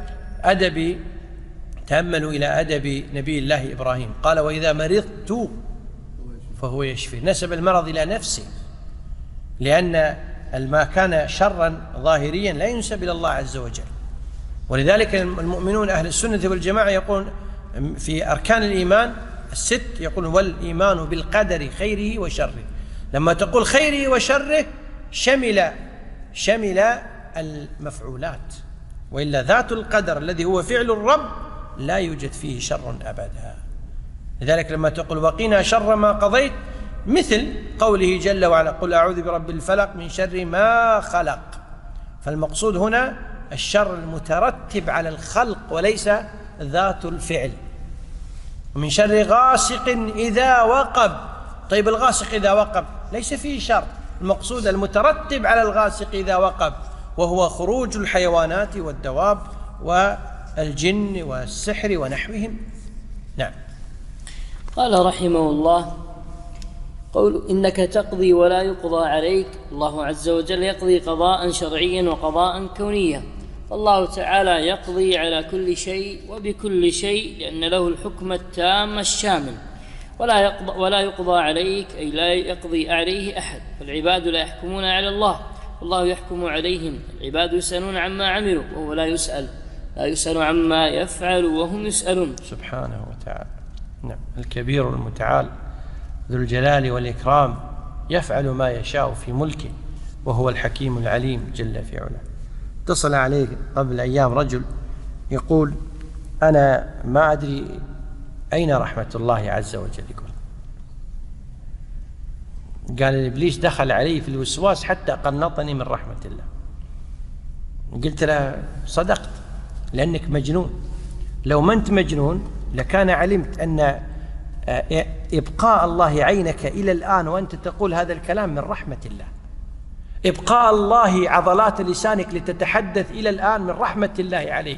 إلى أدب نبي الله إبراهيم، قال: وإذا مرضت فهو يشفي، نسب المرض إلى نفسه، لأن ما كان شرا ظاهريا لا ينسب إلى الله عز وجل. ولذلك المؤمنون أهل السنة والجماعة يقول في أركان الإيمان الست، يقول: والإيمان بالقدر خيره وشره. لما تقول خيره وشره شمل المفعولات، وإلا ذات القدر الذي هو فعل الرب لا يوجد فيه شر أبدا. لذلك لما تقول وقنا شر ما قضيت، مثل قوله جل وعلا: قل أعوذ برب الفلق من شر ما خلق. فالمقصود هنا الشر المترتب على الخلق وليس ذات الفعل. ومن شر غاسق إذا وقب. طيب الغاسق إذا وقب ليس فيه شر، المقصود المترتب على الغاسق إذا وقب، وهو خروج الحيوانات والدواب والجن والسحر ونحوهم. نعم. قال رحمه الله: قول إنك تقضي ولا يقضى عليك. الله عز وجل يقضي قضاء شرعيا وقضاء كونيا، فالله تعالى يقضي على كل شيء وبكل شيء لأن له الحكم التام الشامل. ولا يقضى عليك أي لا يقضي عليه أحد، فالعباد لا يحكمون على الله والله يحكم عليهم. العباد يسألون عما عملوا وهو لا يسأل عما يفعل وهم يسألون سبحانه وتعالى. نعم. الكبير المتعال ذو الجلال والإكرام يفعل ما يشاء في ملكه وهو الحكيم العليم جل في علاه. اتصل عليه قبل أيام رجل يقول: أنا ما أدري أين رحمة الله عز وجل. قال: الإبليس دخل علي في الوسواس حتى قنطني من رحمة الله. قلت له: صدقت، لأنك مجنون. لو ما أنت مجنون لكان علمت أن إبقاء الله عينك إلى الآن وأنت تقول هذا الكلام من رحمة الله. إبقاء الله عضلات لسانك لتتحدث إلى الآن من رحمة الله عليك.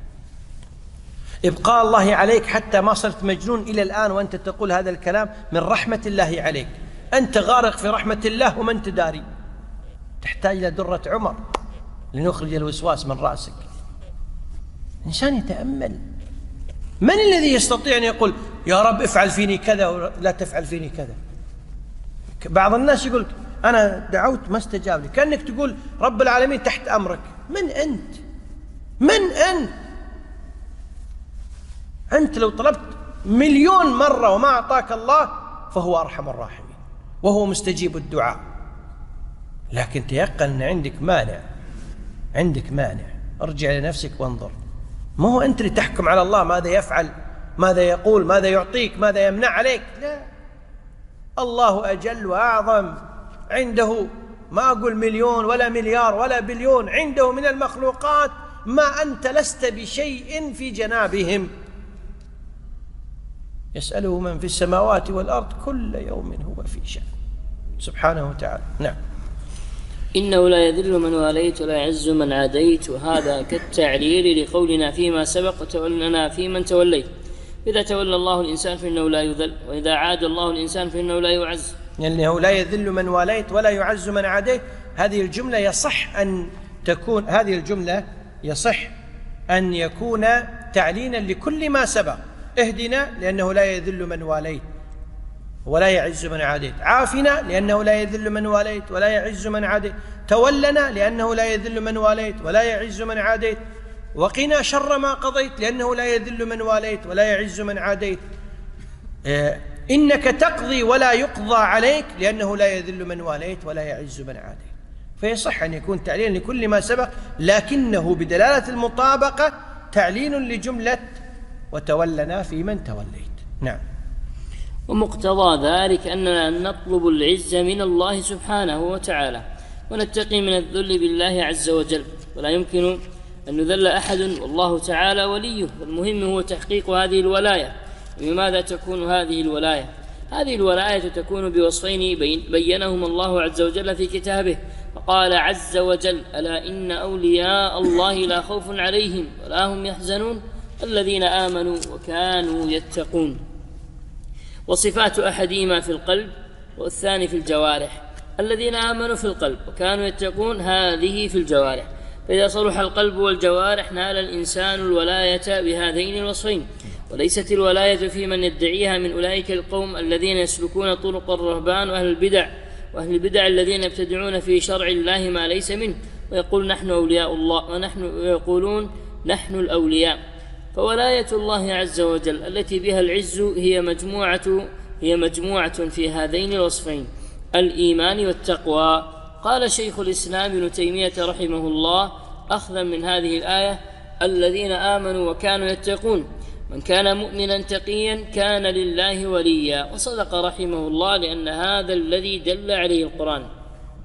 إبقاء الله عليك حتى ما صرت مجنون إلى الآن وأنت تقول هذا الكلام من رحمة الله عليك. أنت غارق في رحمة الله وما أنت داري. تحتاج إلى درة عمر لنخرج الوسواس من رأسك. إنسان يتأمل. من الذي يستطيع أن يقول: يا رب افعل فيني كذا ولا تفعل فيني كذا؟ بعض الناس يقول: أنا دعوت ما استجاب لي، كأنك تقول رب العالمين تحت أمرك. من أنت؟ من أنت؟ أنت لو طلبت 1,000,000 مرة وما أعطاك الله فهو أرحم الراحمين وهو مستجيب الدعاء. لكن تيقن أن عندك مانع. ارجع لنفسك وانظر. ما هو أنت اللي تحكم على الله ماذا يفعل، ماذا يقول، ماذا يعطيك، ماذا يمنع عليك. لا، الله أجل وأعظم. عنده ما أقول 1,000,000 ولا مليار ولا بليون، عنده من المخلوقات ما أنت لست بشيء في جنابهم. يسأله من في السماوات والأرض كل يوم هو في شأن سبحانه وتعالى. نعم. إنه لا يذل من واليت ولا يعز من عاديت، وهذا كالتعليل لقولنا فيما سبق: وتولنا فيمن توليت. إذا تولى الله الإنسان فإنه لا يذل، وإذا عاد الله الإنسان فإنه لا يعز. لأنه لا يذل من واليت ولا يعز من عاديت. هذه الجملة يصح أن يكون تعليلا لكل ما سبق. اهدنا لأنه لا يذل من واليت ولا يعز من عاديت. عافنا لأنه لا يذل من واليت ولا يعز من عاديت. تولنا لأنه لا يذل من واليت ولا يعز من عاديت. وقنا شر ما قضيت لأنه لا يذل من واليت ولا يعز من عاديت. إنك تقضي ولا يقضى عليك لأنه لا يذل من واليت ولا يعز من عاديت. فيصح أن يكون تعليل لكل ما سبق، لكنه بدلالة المطابقة تعليل لجملة وتولنا فيمن توليت. نعم. ومقتضى ذلك أننا نطلب العزة من الله سبحانه وتعالى ونتقي من الذل بالله عز وجل، ولا يمكن أن نذل أحد والله تعالى وليه. والمهم هو تحقيق هذه الولاية. بماذا تكون هذه الولاية؟ هذه الولاية تكون بوصفين بينهما الله عز وجل في كتابه، فقال عز وجل: ألا إن أولياء الله لا خوف عليهم ولا هم يحزنون الذين آمنوا وكانوا يتقون. وصفات أحدهما في القلب والثاني في الجوارح. الذين آمنوا في القلب وكانوا يتقون هذه في الجوارح. فإذا صلح القلب والجوارح نال الإنسان الولاية بهذين الوصفين. وليست الولاية في من يدعيها من أولئك القوم الذين يسلكون طرق الرهبان وأهل البدع الذين يبتدعون في شرع الله ما ليس منه ويقول نحن أولياء الله ويقولون نحن الأولياء. فولاية الله عز وجل التي بها العز هي مجموعة في هذين الوصفين: الإيمان والتقوى. قال شيخ الإسلام ابن تيمية رحمه الله أخذا من هذه الآية: الذين آمنوا وكانوا يتقون. من كان مؤمنا تقيا كان لله وليا. وصدق رحمه الله، لأن هذا الذي دل عليه القرآن.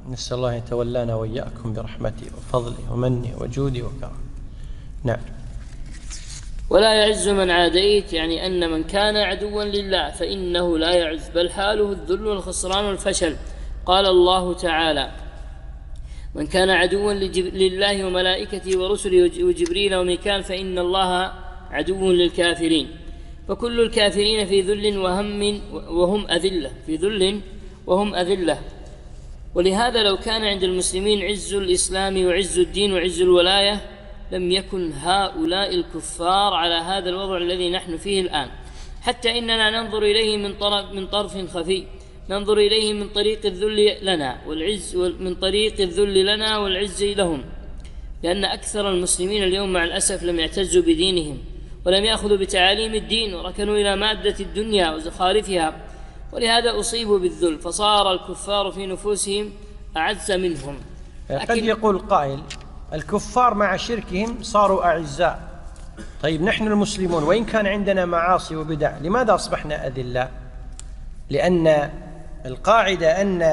نسأل الله يتولانا وإياكم برحمته وفضله ومنه وجوده وكرمه. نعم. ولا يعز من عاديت، يعني أن من كان عدوا لله فإنه لا يعز، بل حاله الذل والخسران والفشل. قال الله تعالى: من كان عدوا لله وملائكته ورسله وجبريل وميكال فإن الله عدو للكافرين. فكل الكافرين في ذل وهم أذلة، في ذل وهم أذلة. ولهذا لو كان عند المسلمين عز الإسلام وعز الدين وعز الولاية لم يكن هؤلاء الكفار على هذا الوضع الذي نحن فيه الآن، حتى إننا ننظر إليه من طرف خفي، ننظر إليه من طريق الذل لنا والعز، من طريق الذل لنا والعز لهم، لأن أكثر المسلمين اليوم مع الأسف لم يعتزوا بدينهم ولم يأخذوا بتعاليم الدين وركنوا إلى مادة الدنيا وزخارفها، ولهذا أصيبوا بالذل، فصار الكفار في نفوسهم أعز منهم. قد يقول قائل: الكفار مع شركهم صاروا أعزاء. طيب نحن المسلمون وإن كان عندنا معاصي وبدع لماذا أصبحنا أذلاء؟ لأن القاعدة أن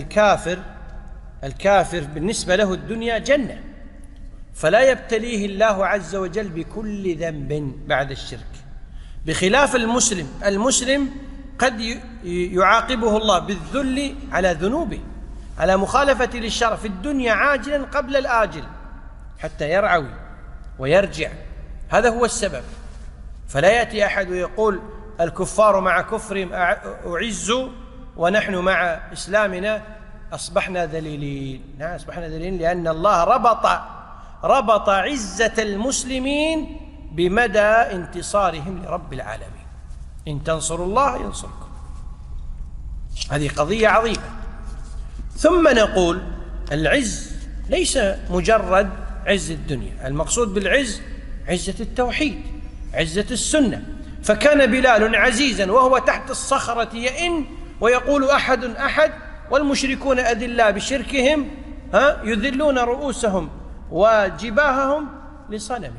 الكافر بالنسبة له الدنيا جنة، فلا يبتليه الله عز وجل بكل ذنب بعد الشرك، بخلاف المسلم قد يعاقبه الله بالذل على ذنوبه، على مخالفة للشرع في الدنيا عاجلا قبل الآجل حتى يرعوي ويرجع. هذا هو السبب. فلا يأتي أحد ويقول الكفار مع كفرهم أعزوا ونحن مع إسلامنا أصبحنا ذليلين. نعم أصبحنا ذليلين، لأن الله ربط عزة المسلمين بمدى انتصارهم لرب العالمين. إن تنصروا الله ينصركم. هذه قضية عظيمة. ثم نقول العز ليس مجرد عز الدنيا، المقصود بالعز عزة التوحيد، عزة السنة. فكان بلال عزيزا وهو تحت الصخرة يئن ويقول أحد أحد، والمشركون أذلاء بشركهم يذلون رؤوسهم وجباههم لصنم.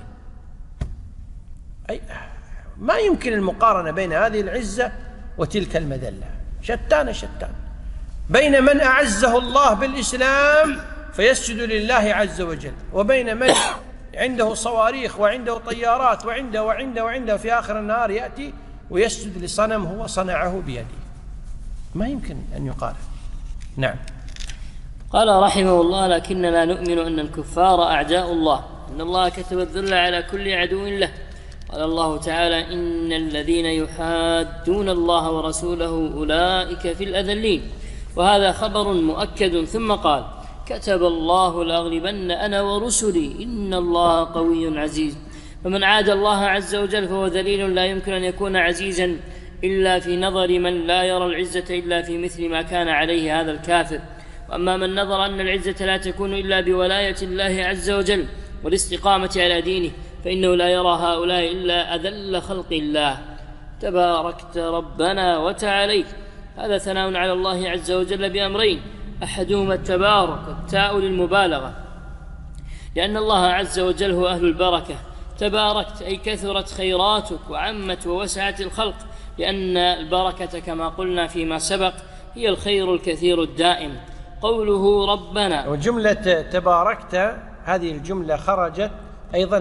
ما يمكن المقارنة بين هذه العزة وتلك المذلة، شتان بين من أعزه الله بالإسلام فيسجد لله عز وجل، وبين من عنده صواريخ وعنده طيارات وعنده في آخر النهار يأتي ويسجد لصنم هو صنعه بيده. ما يمكن أن يقارن. نعم. قال رحمه الله: لكننا نؤمن أن الكفار أعداء الله، إن الله كتب الذل على كل عدو له. قال الله تعالى: إن الذين يحادون الله ورسوله أولئك في الأذلين. وهذا خبر مؤكد. ثم قال: كتب الله لأغلبن أنا ورسلي إن الله قوي عزيز. فمن عاد الله عز وجل فهو ذليل لا يمكن أن يكون عزيزا إلا في نظر من لا يرى العزة إلا في مثل ما كان عليه هذا الكافر. وأما من نظر أن العزة لا تكون إلا بولاية الله عز وجل والاستقامة على دينه فإنه لا يرى هؤلاء إلا أذل خلق الله. تباركت ربنا وتعاليت. هذا ثناء على الله عز وجل بأمرين: أحدهما التبارك، التاء للمبالغة، لأن الله عز وجل هو أهل البركة. تباركت أي كثرت خيراتك وعمت ووسعت الخلق، لأن البركة كما قلنا فيما سبق هي الخير الكثير الدائم. قوله ربنا، وجملة تباركت هذه الجملة خرجت أيضا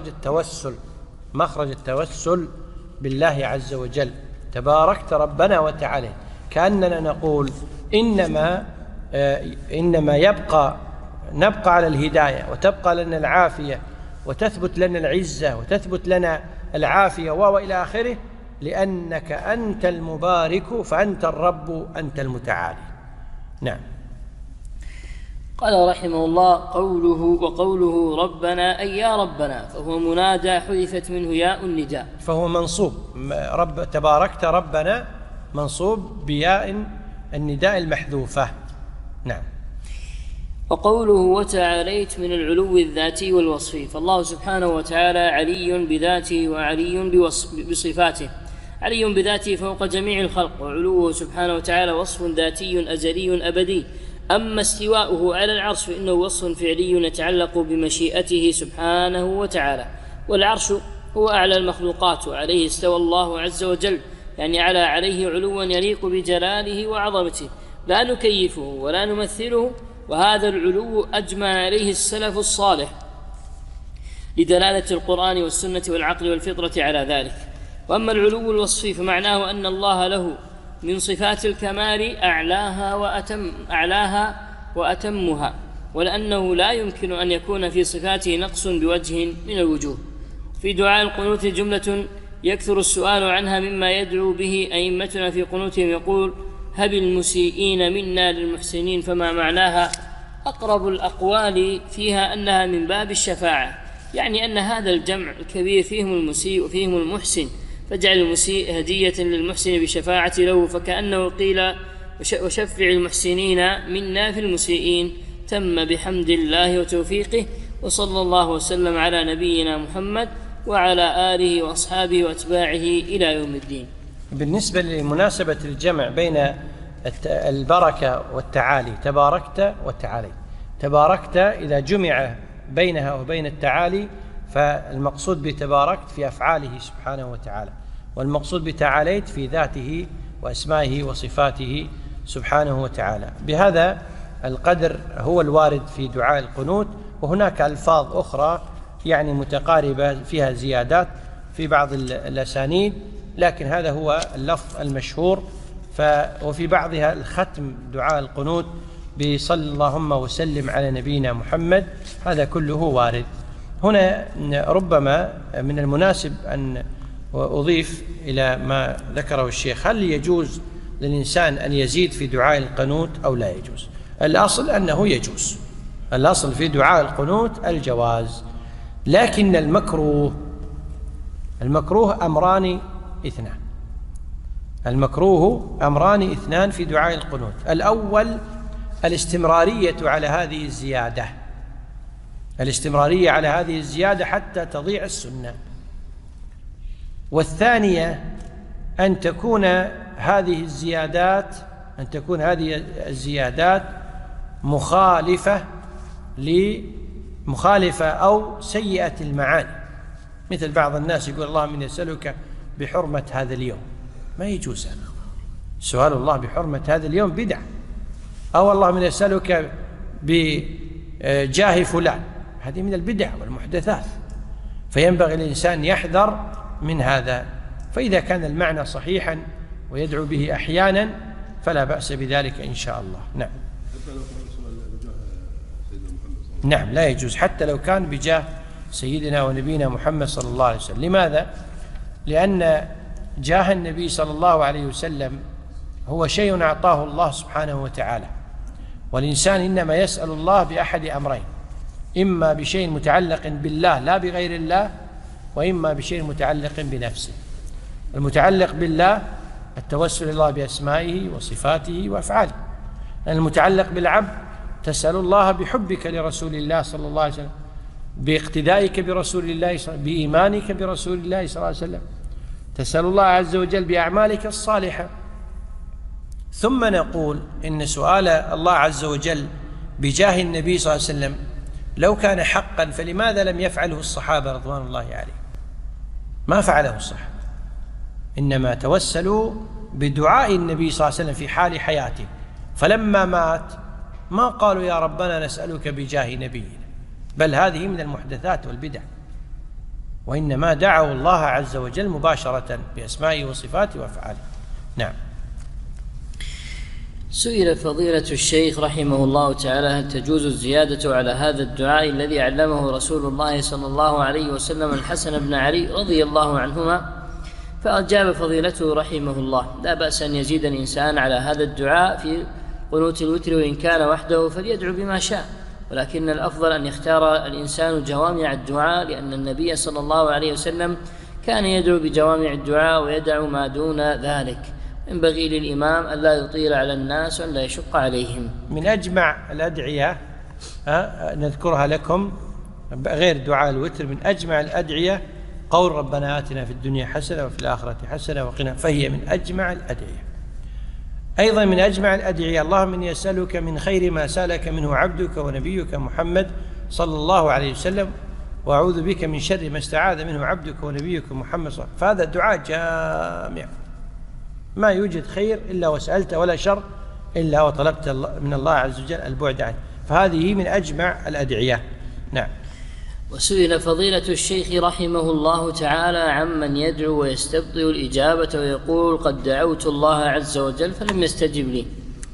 مخرج التوسل بالله عز وجل. تباركت ربنا وتعالى، كأننا نقول إنما نبقى على الهداية وتبقى لنا العافية وتثبت لنا العزة وتثبت لنا العافية وإلى آخره، لأنك أنت المبارك فأنت الرب أنت المتعالي. نعم. قال رحمه الله: وقوله ربنا أي يا ربنا، فهو منادى حذفت منه ياء النداء، فهو منصوب. تباركت ربنا منصوب بياء النداء المحذوفة. نعم. وقوله وتعاليت من العلو الذاتي والوصفي، فالله سبحانه وتعالى علي بذاته وعلي بصفاته. علي بذاته فوق جميع الخلق، وعلوه سبحانه وتعالى وصف ذاتي أزلي أبدي. أما استواؤه على العرش فإنه وصف فعلي يتعلق بمشيئته سبحانه وتعالى، والعرش هو أعلى المخلوقات، وعليه استوى الله عز وجل، يعني عليه علوا يليق بجلاله وعظمته، لا نكيفه ولا نمثله وهذا العلو أجمع عليه السلف الصالح لدلالة القرآن والسنة والعقل والفطرة على ذلك. وأما العلو الوصفي فمعناه أن الله له من صفات الكمال أعلاها وأتمها، ولأنه لا يمكن أن يكون في صفاته نقص بوجه من الوجوه. في دعاء القنوت جملة يكثر السؤال عنها مما يدعو به أئمتنا في قنوتهم، يقول: هب المسيئين منا للمحسنين، فما معناها؟ أقرب الأقوال فيها أنها من باب الشفاعة، يعني أن هذا الجمع الكبير فيهم المسيء وفيهم المحسن، فاجعل المسيء هدية للمحسن بشفاعة له، فكأنه قيل: وشفع المحسنين منا في المسيئين. تم بحمد الله وتوفيقه، وصلى الله وسلم على نبينا محمد وعلى آله وأصحابه وأتباعه إلى يوم الدين. بالنسبة لمناسبة الجمع بين البركة والتعالي، تباركت وتعالي، تباركت إذا جمع بينها وبين التعالي فالمقصود بتباركت في أفعاله سبحانه وتعالى، والمقصود بتعاليت في ذاته وأسمائه وصفاته سبحانه وتعالى. بهذا القدر هو الوارد في دعاء القنوت، وهناك ألفاظ أخرى يعني متقاربة فيها زيادات في بعض الأسانيد، لكن هذا هو اللفظ المشهور. وفي بعضها الختم دعاء القنوت بصلى اللهم وسلم على نبينا محمد، هذا كله وارد. هنا ربما من المناسب أن أضيف إلى ما ذكره الشيخ: هل يجوز للإنسان أن يزيد في دعاء القنوت أو لا يجوز؟ الأصل أنه يجوز، الأصل في دعاء القنوت الجواز، لكن المكروه أمران اثنان. المكروه أمران اثنان في دعاء القنوت: الأول الاستمرارية على هذه الزيادة، الاستمرارية على هذه الزيادة حتى تضيع السنة. والثانية أن تكون هذه الزيادات مخالفة أو سيئة المعاني، مثل بعض الناس يقول: اللهم إني أسألك بحرمة هذا اليوم. ما يجوز هذا، سؤال الله بحرمة هذا اليوم بدعة. أو اللهم إني أسألك بجاه فلان، هذه من البدع والمحدثات، فينبغي الإنسان يحذر من هذا. فإذا كان المعنى صحيحا ويدعو به أحيانا فلا بأس بذلك إن شاء الله. نعم. نعم، لا يجوز حتى لو كان بجاه سيدنا ونبينا محمد صلى الله عليه وسلم. لماذا؟ لأن جاه النبي صلى الله عليه وسلم هو شيء أعطاه الله سبحانه وتعالى، والإنسان إنما يسأل الله بأحد أمرين: إما بشيء متعلق بالله لا بغير الله، وإما بشيء متعلق بنفسه. المتعلق بالله التوسل إلى الله بأسمائه وصفاته وأفعاله. المتعلق بالعبد تسأل الله بحبك لرسول الله صلى الله عليه وسلم، باقتدائك برسول الله، بإيمانك برسول الله صلى الله عليه وسلم. تسأل الله عز وجل بأعمالك الصالحة. ثم نقول إن سؤال الله عز وجل بجاه النبي صلى الله عليه وسلم لو كان حقا فلماذا لم يفعله الصحابة رضوان الله عليهم؟ ما فعله الصحابة، إنما توسلوا بدعاء النبي صلى الله عليه وسلم في حال حياته، فلما مات ما قالوا يا ربنا نسألك بجاه نبينا، بل هذه من المحدثات والبدع، وإنما دعوا الله عز وجل مباشرة بأسمائه وصفاته وأفعاله. نعم. سئل فضيلة الشيخ رحمه الله تعالى: هل تجوز الزيادة على هذا الدعاء الذي علمه رسول الله صلى الله عليه وسلم الحسن بن علي رضي الله عنهما؟ فأجاب فضيلته رحمه الله: لا بأس أن يزيد الإنسان على هذا الدعاء في قنوت الوتر، وإن كان وحده فليدعو بما شاء، ولكن الأفضل أن يختار الإنسان جوامع الدعاء، لأن النبي صلى الله عليه وسلم كان يدعو بجوامع الدعاء ويدع ما دون ذلك. ينبغي للإمام أن لا يطيل على الناس وأن لا يشق عليهم. من أجمع الأدعية نذكرها لكم غير دعاء الوتر، من أجمع الأدعية قول ربنا آتنا في الدنيا حسنة وفي الآخرة حسنة وقنا، فهي من أجمع الأدعية. أيضا من أجمع الأدعية: اللهم إني أسألك من خير ما سألك منه عبدك ونبيك محمد صلى الله عليه وسلم، وأعوذ بك من شر ما استعاذ منه عبدك ونبيك محمد صلى الله عليه وسلم. فهذا الدعاء جامع، ما يوجد خير إلا وسألت، ولا شر إلا وطلبت من الله عز وجل البعد عنه. فهذه من أجمع الأدعية. نعم. وسئل فضيلة الشيخ رحمه الله تعالى عمن يدعو ويستبطئ الإجابة ويقول قد دعوت الله عز وجل فلم يستجب لي،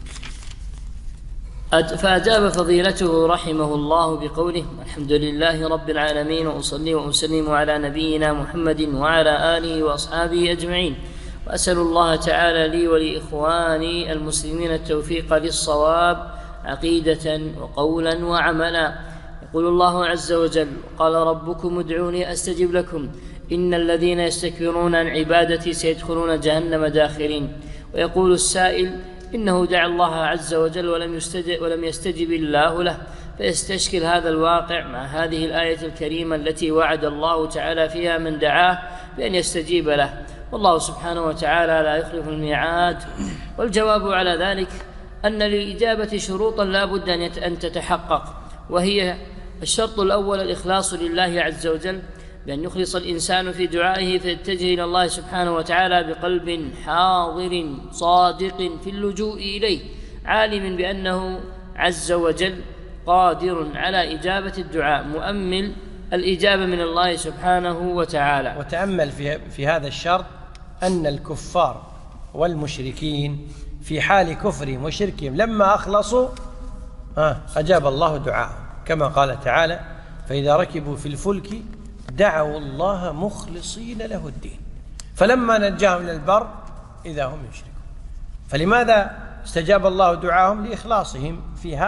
فأجاب فضيلته رحمه الله بقوله الحمد لله رب العالمين، وأصلي وأسلم على نبينا محمد وعلى آله وأصحابه أجمعين، وأسأل الله تعالى لي ولإخواني المسلمين التوفيق للصواب عقيدة وقولا وعملا. يقول الله عز وجل قال ربكم ادعوني أستجب لكم إن الذين يستكبرون عن عبادتي سيدخلون جهنم داخرين. ويقول السائل إنه دعا الله عز وجل ولم يستجب الله له، فيستشكل هذا الواقع مع هذه الآية الكريمة التي وعد الله تعالى فيها من دعاه بأن يستجيب له، والله سبحانه وتعالى لا يخلف الميعاد. والجواب على ذلك أن للإجابة شروطا لا بد أن تتحقق، وهي الشرط الأول الإخلاص لله عز وجل، بأن يخلص الإنسان في دعائه فيتجه إلى الله سبحانه وتعالى بقلب حاضر صادق في اللجوء إليه، عالم بأنه عز وجل قادر على إجابة الدعاء، مؤمل الإجابة من الله سبحانه وتعالى. وتأمل في هذا الشرط أن الكفار والمشركين في حال كفرهم وشركهم لما أخلصوا أجاب الله دعاءهم، كما قال تعالى فإذا ركبوا في الفلك دعوا الله مخلصين له الدين فلما نجاهم إلى البر إذا هم يشركون. فلماذا استجاب الله دعاهم؟ لإخلاصهم في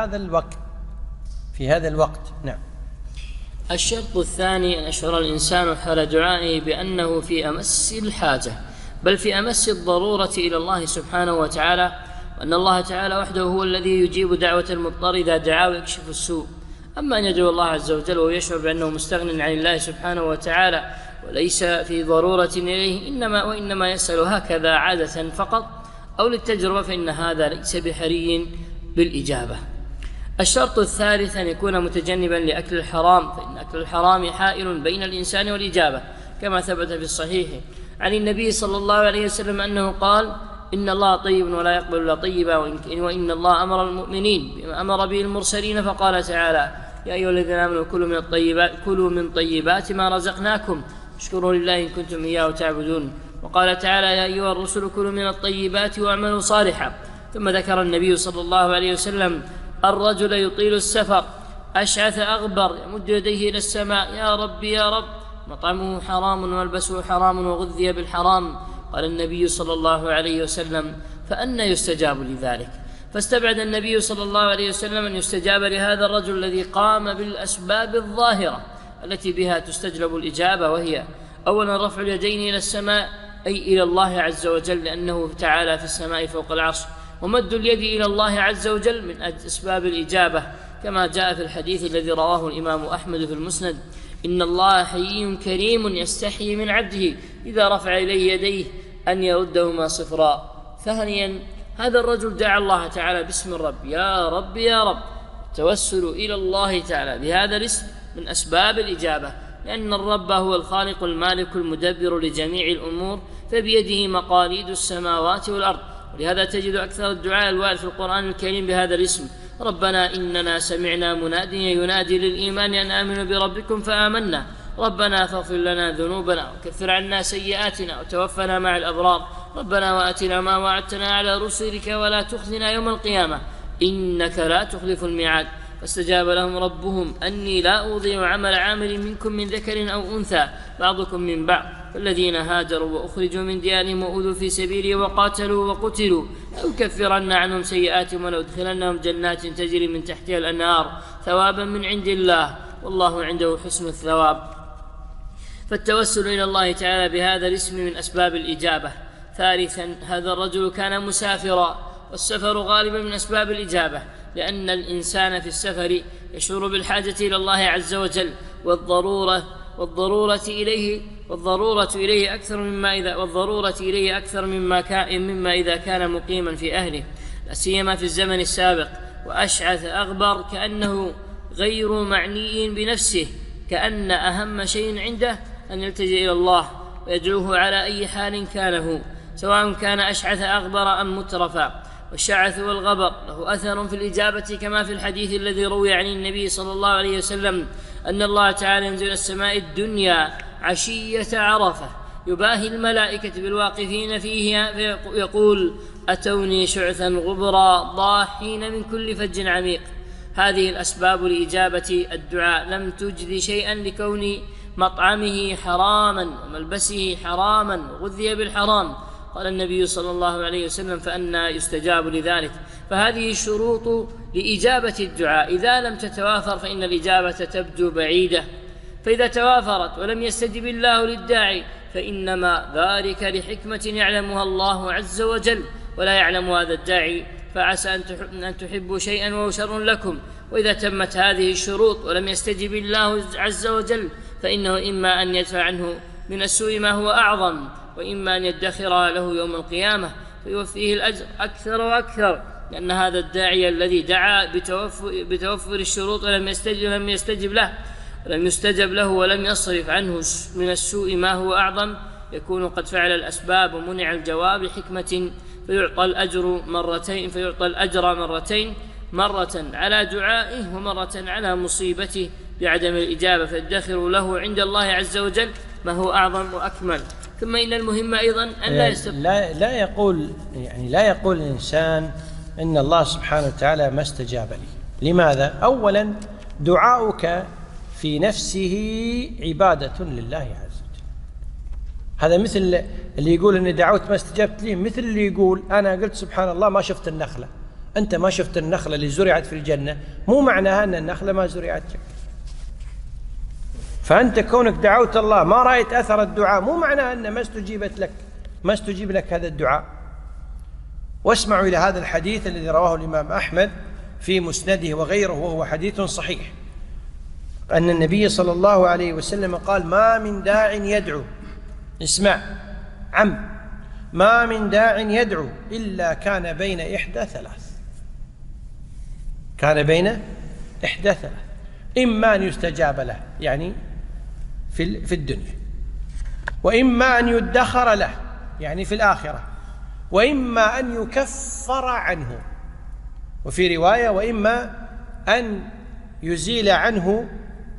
هذا الوقت. نعم. الشرط الثاني أن يشعر الإنسان حال دعائه بأنه في أمس الحاجة، بل في أمس الضرورة إلى الله سبحانه وتعالى، وأن الله تعالى وحده هو الذي يجيب دعوة المضطر إذا دعا ويكشف السوء. أما أن يدعو الله عز وجل ويشعر بأنه مستغن عن الله سبحانه وتعالى وليس في ضرورة إليه وإنما يسأل هكذا عادة فقط أو للتجربة، فإن هذا ليس بحري بالإجابة. الشرط الثالث أن يكون متجنبا لأكل الحرام، فإن أكل الحرام حائل بين الإنسان والإجابة، كما ثبت في الصحيح عن النبي صلى الله عليه وسلم أنه قال إن الله طيب ولا يقبل إلا طيبا، وإن الله أمر المؤمنين بما أمر به المرسلين، فقال تعالى يا أيها الذين آمنوا كلوا من طيبات ما رزقناكم اشكروا لله إن كنتم إياه تعبدون. وقال تعالى يا أيها الرسل كلوا من الطيبات واعملوا صالحا. ثم ذكر النبي صلى الله عليه وسلم الرجل يطيل السفر أشعث أغبر يمد يديه إلى السماء يا رب يا رب، مطعمه حرام وملبسه حرام وغذي بالحرام. قال النبي صلى الله عليه وسلم فأنى يستجاب لذلك؟ فاستبعد النبي صلى الله عليه وسلم أن يستجاب لهذا الرجل الذي قام بالأسباب الظاهرة التي بها تستجلب الإجابة، وهي أولا رفع اليدين إلى السماء أي إلى الله عز وجل لأنه تعالى في السماء فوق العرش، ومد اليد إلى الله عز وجل من أسباب الإجابة، كما جاء في الحديث الذي رواه الإمام أحمد في المسند إن الله حيي كريم يستحيي من عبده إذا رفع إليه يديه أن يردهما صفرا. ثانيا هذا الرجل دعا الله تعالى باسم الرب يا رب يا رب، التوسل إلى الله تعالى بهذا الاسم من أسباب الإجابة، لأن الرب هو الخالق المالك المدبر لجميع الأمور، فبيده مقاليد السماوات والأرض. ولهذا تجد أكثر الدعاء الوارد في القرآن الكريم بهذا الاسم ربنا إننا سمعنا مناديا ينادي للإيمان أن آمنوا بربكم فآمنا ربنا فاغفر لنا ذنوبنا وكفر عنا سيئاتنا وتوفنا مع الأبرار ربنا وآتنا ما وعدتنا على رسلك ولا تخزنا يوم القيامة إنك لا تخلف الميعاد. فاستجاب لهم ربهم أني لا أضيع عمل عامل منكم من ذكر أو أنثى بعضكم من بعض، فالذين هاجروا وأخرجوا من ديارهم وأوذوا في سبيلي وقاتلوا وقتلوا لأكفرن عنهم سيئاتهم ولأدخلنهم جنات تجري من تحتها الأنهار ثوابا من عند الله والله عنده حسن الثواب. فالتوسل إلى الله تعالى بهذا الاسم من أسباب الإجابة. ثالثا هذا الرجل كان مسافرا، والسفر غالبا من أسباب الإجابة، لأن الإنسان في السفر يشعر بالحاجة إلى الله عز وجل والضرورة إليه أكثر مما إذا كان مقيما في أهله، لا سيما في الزمن السابق. وأشعث أغبر كأنه غير معني بنفسه، كأن أهم شيء عنده أن يلتجئ إلى الله ويدعوه على أي حال كان هو، سواء كان أشعث أغبر أم مترفا. والشعث والغبر له أثر في الإجابة، كما في الحديث الذي روي عن النبي صلى الله عليه وسلم أن الله تعالى ينزل إلى السماء الدنيا عشية عرفة يباهي الملائكة بالواقفين فيها فيقول: أتوني شعثا غبرا ضاحين من كل فج عميق. هذه الأسباب لإجابة الدعاء لم تجد شيئا لكون مطعمه حراما وملبسه حراما وغذي بالحرام. قال النبي صلى الله عليه وسلم: فأنى يستجاب لذلك. فهذه الشروط لإجابة الدعاء إذا لم تتوافر فإن الإجابة تبدو بعيدة، فإذا توافرت ولم يستجب الله للداعي فإنما ذلك لحكمة يعلمها الله عز وجل ولا يعلم هذا الداعي، فعسى أن تحبوا شيئا وهو شر لكم. وإذا تمت هذه الشروط ولم يستجب الله عز وجل فإنه إما أن يدفع عنه من السوء ما هو أعظم، وإما أن يدخر له يوم القيامة فيوفيه الأجر أكثر وأكثر، لأن هذا الداعي الذي دعا بتوفر الشروط ولم يستجب له ولم يصرف عنه من السوء ما هو أعظم يكون قد فعل الأسباب ومنع الجواب لحكمة، فيعطى الأجر مرتين، مرة على دعائه ومرة على مصيبته بعدم الإجابة، فيدخر له عند الله عز وجل ما هو أعظم وأكمل. ثم إن المهم أيضا أن لا يقول الإنسان إن الله سبحانه وتعالى ما استجاب لي. لماذا؟ أولا دعاؤك في نفسه عبادة لله عز وجل. هذا مثل اللي يقول إني دعوت ما استجبت لي، مثل اللي يقول أنا قلت سبحان الله ما شفت النخلة. أنت ما شفت النخلة اللي زرعت في الجنة، مو معناها أن النخلة ما زرعت لك. فأنت كونك دعوت الله ما رأيت أثر الدعاء مو معناها أن ما استجيب لك هذا الدعاء. واسمعوا إلى هذا الحديث الذي رواه الإمام أحمد في مسنده وغيره، وهو حديث صحيح، أن النبي صلى الله عليه وسلم قال: ما من داع يدعو، اسمع ما من داع يدعو إلا كان بين إحدى ثلاث. إما أن يستجاب له يعني في الدنيا، وإما أن يدخر له يعني في الآخرة، وإما أن يكفر عنه، وفي رواية وإما أن يزيل عنه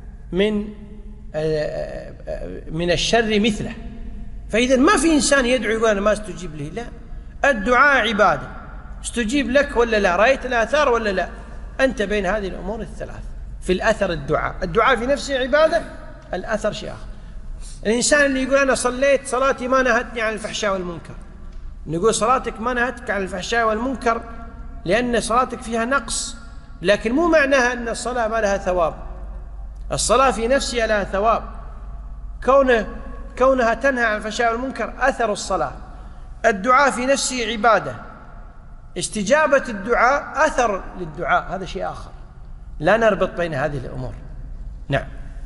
من الشر مثله. فإذا ما في إنسان يدعو يقول أنا ما استجيب له، لا، الدعاء عبادة، استجيب لك ولا لا، رأيت الآثار ولا لا، أنت بين هذه الأمور الثلاث. في الأثر الدعاء في نفسه عبادة، الأثر شيء آخر. الإنسان اللي يقول أنا صليت صلاتي ما نهتني عن الفحشاء والمنكر، نقول صلاتك ما نهتك عن الفحشاء والمنكر لأن صلاتك فيها نقص، لكن مو معناها أن الصلاة ما لها ثواب. الصلاة في نفسها لها ثواب، كونها تنهى عن الفحشاء والمنكر أثر الصلاة. الدعاء في نفسه عبادة، استجابة الدعاء أثر للدعاء، هذا شيء آخر، لا نربط بين هذه الأمور. نعم.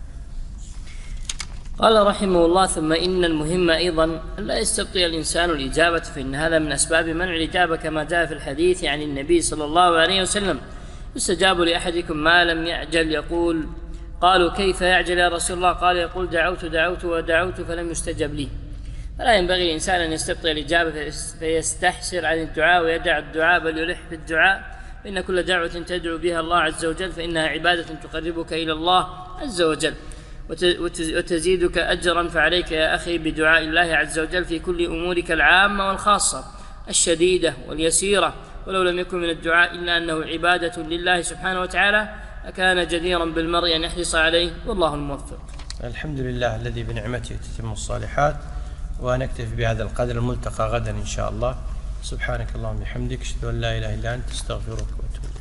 قال رحمه الله: ثم إن المهم أيضا أن لا يستبطئ الإنسان الإجابة، فإن هذا من أسباب منع الإجابة كما جاء في الحديث عن النبي صلى الله عليه وسلم: يستجاب لأحدكم ما لم يعجل. يقول: قالوا: كيف يعجل يا رسول الله؟ قال: يقول: دعوت فلم يستجب لي. فلا ينبغي الإنسان أن يستبطئ الإجابة فيستحسر عن الدعاء ويدع الدعاء، بل يلح في الدعاء، فإن كل دعوة تدعو بها الله عز وجل فإنها عبادة تقربك إلى الله عز وجل وتزيدك أجرا. فعليك يا أخي بدعاء الله عز وجل في كل أمورك العامة والخاصة، الشديدة واليسيرة، ولو لم يكن من الدعاء إلا أنه عبادة لله سبحانه وتعالى أكان جديرا بالمرء أن يحرص عليه، والله الموفق. الحمد لله الذي بنعمته تتم الصالحات، ونكتفي بهذا القدر. الملتقى غدا إن شاء الله. سبحانك اللهم وبحمدك، أشهد أن لا إله إلا أنت، أستغفرك وأتوب.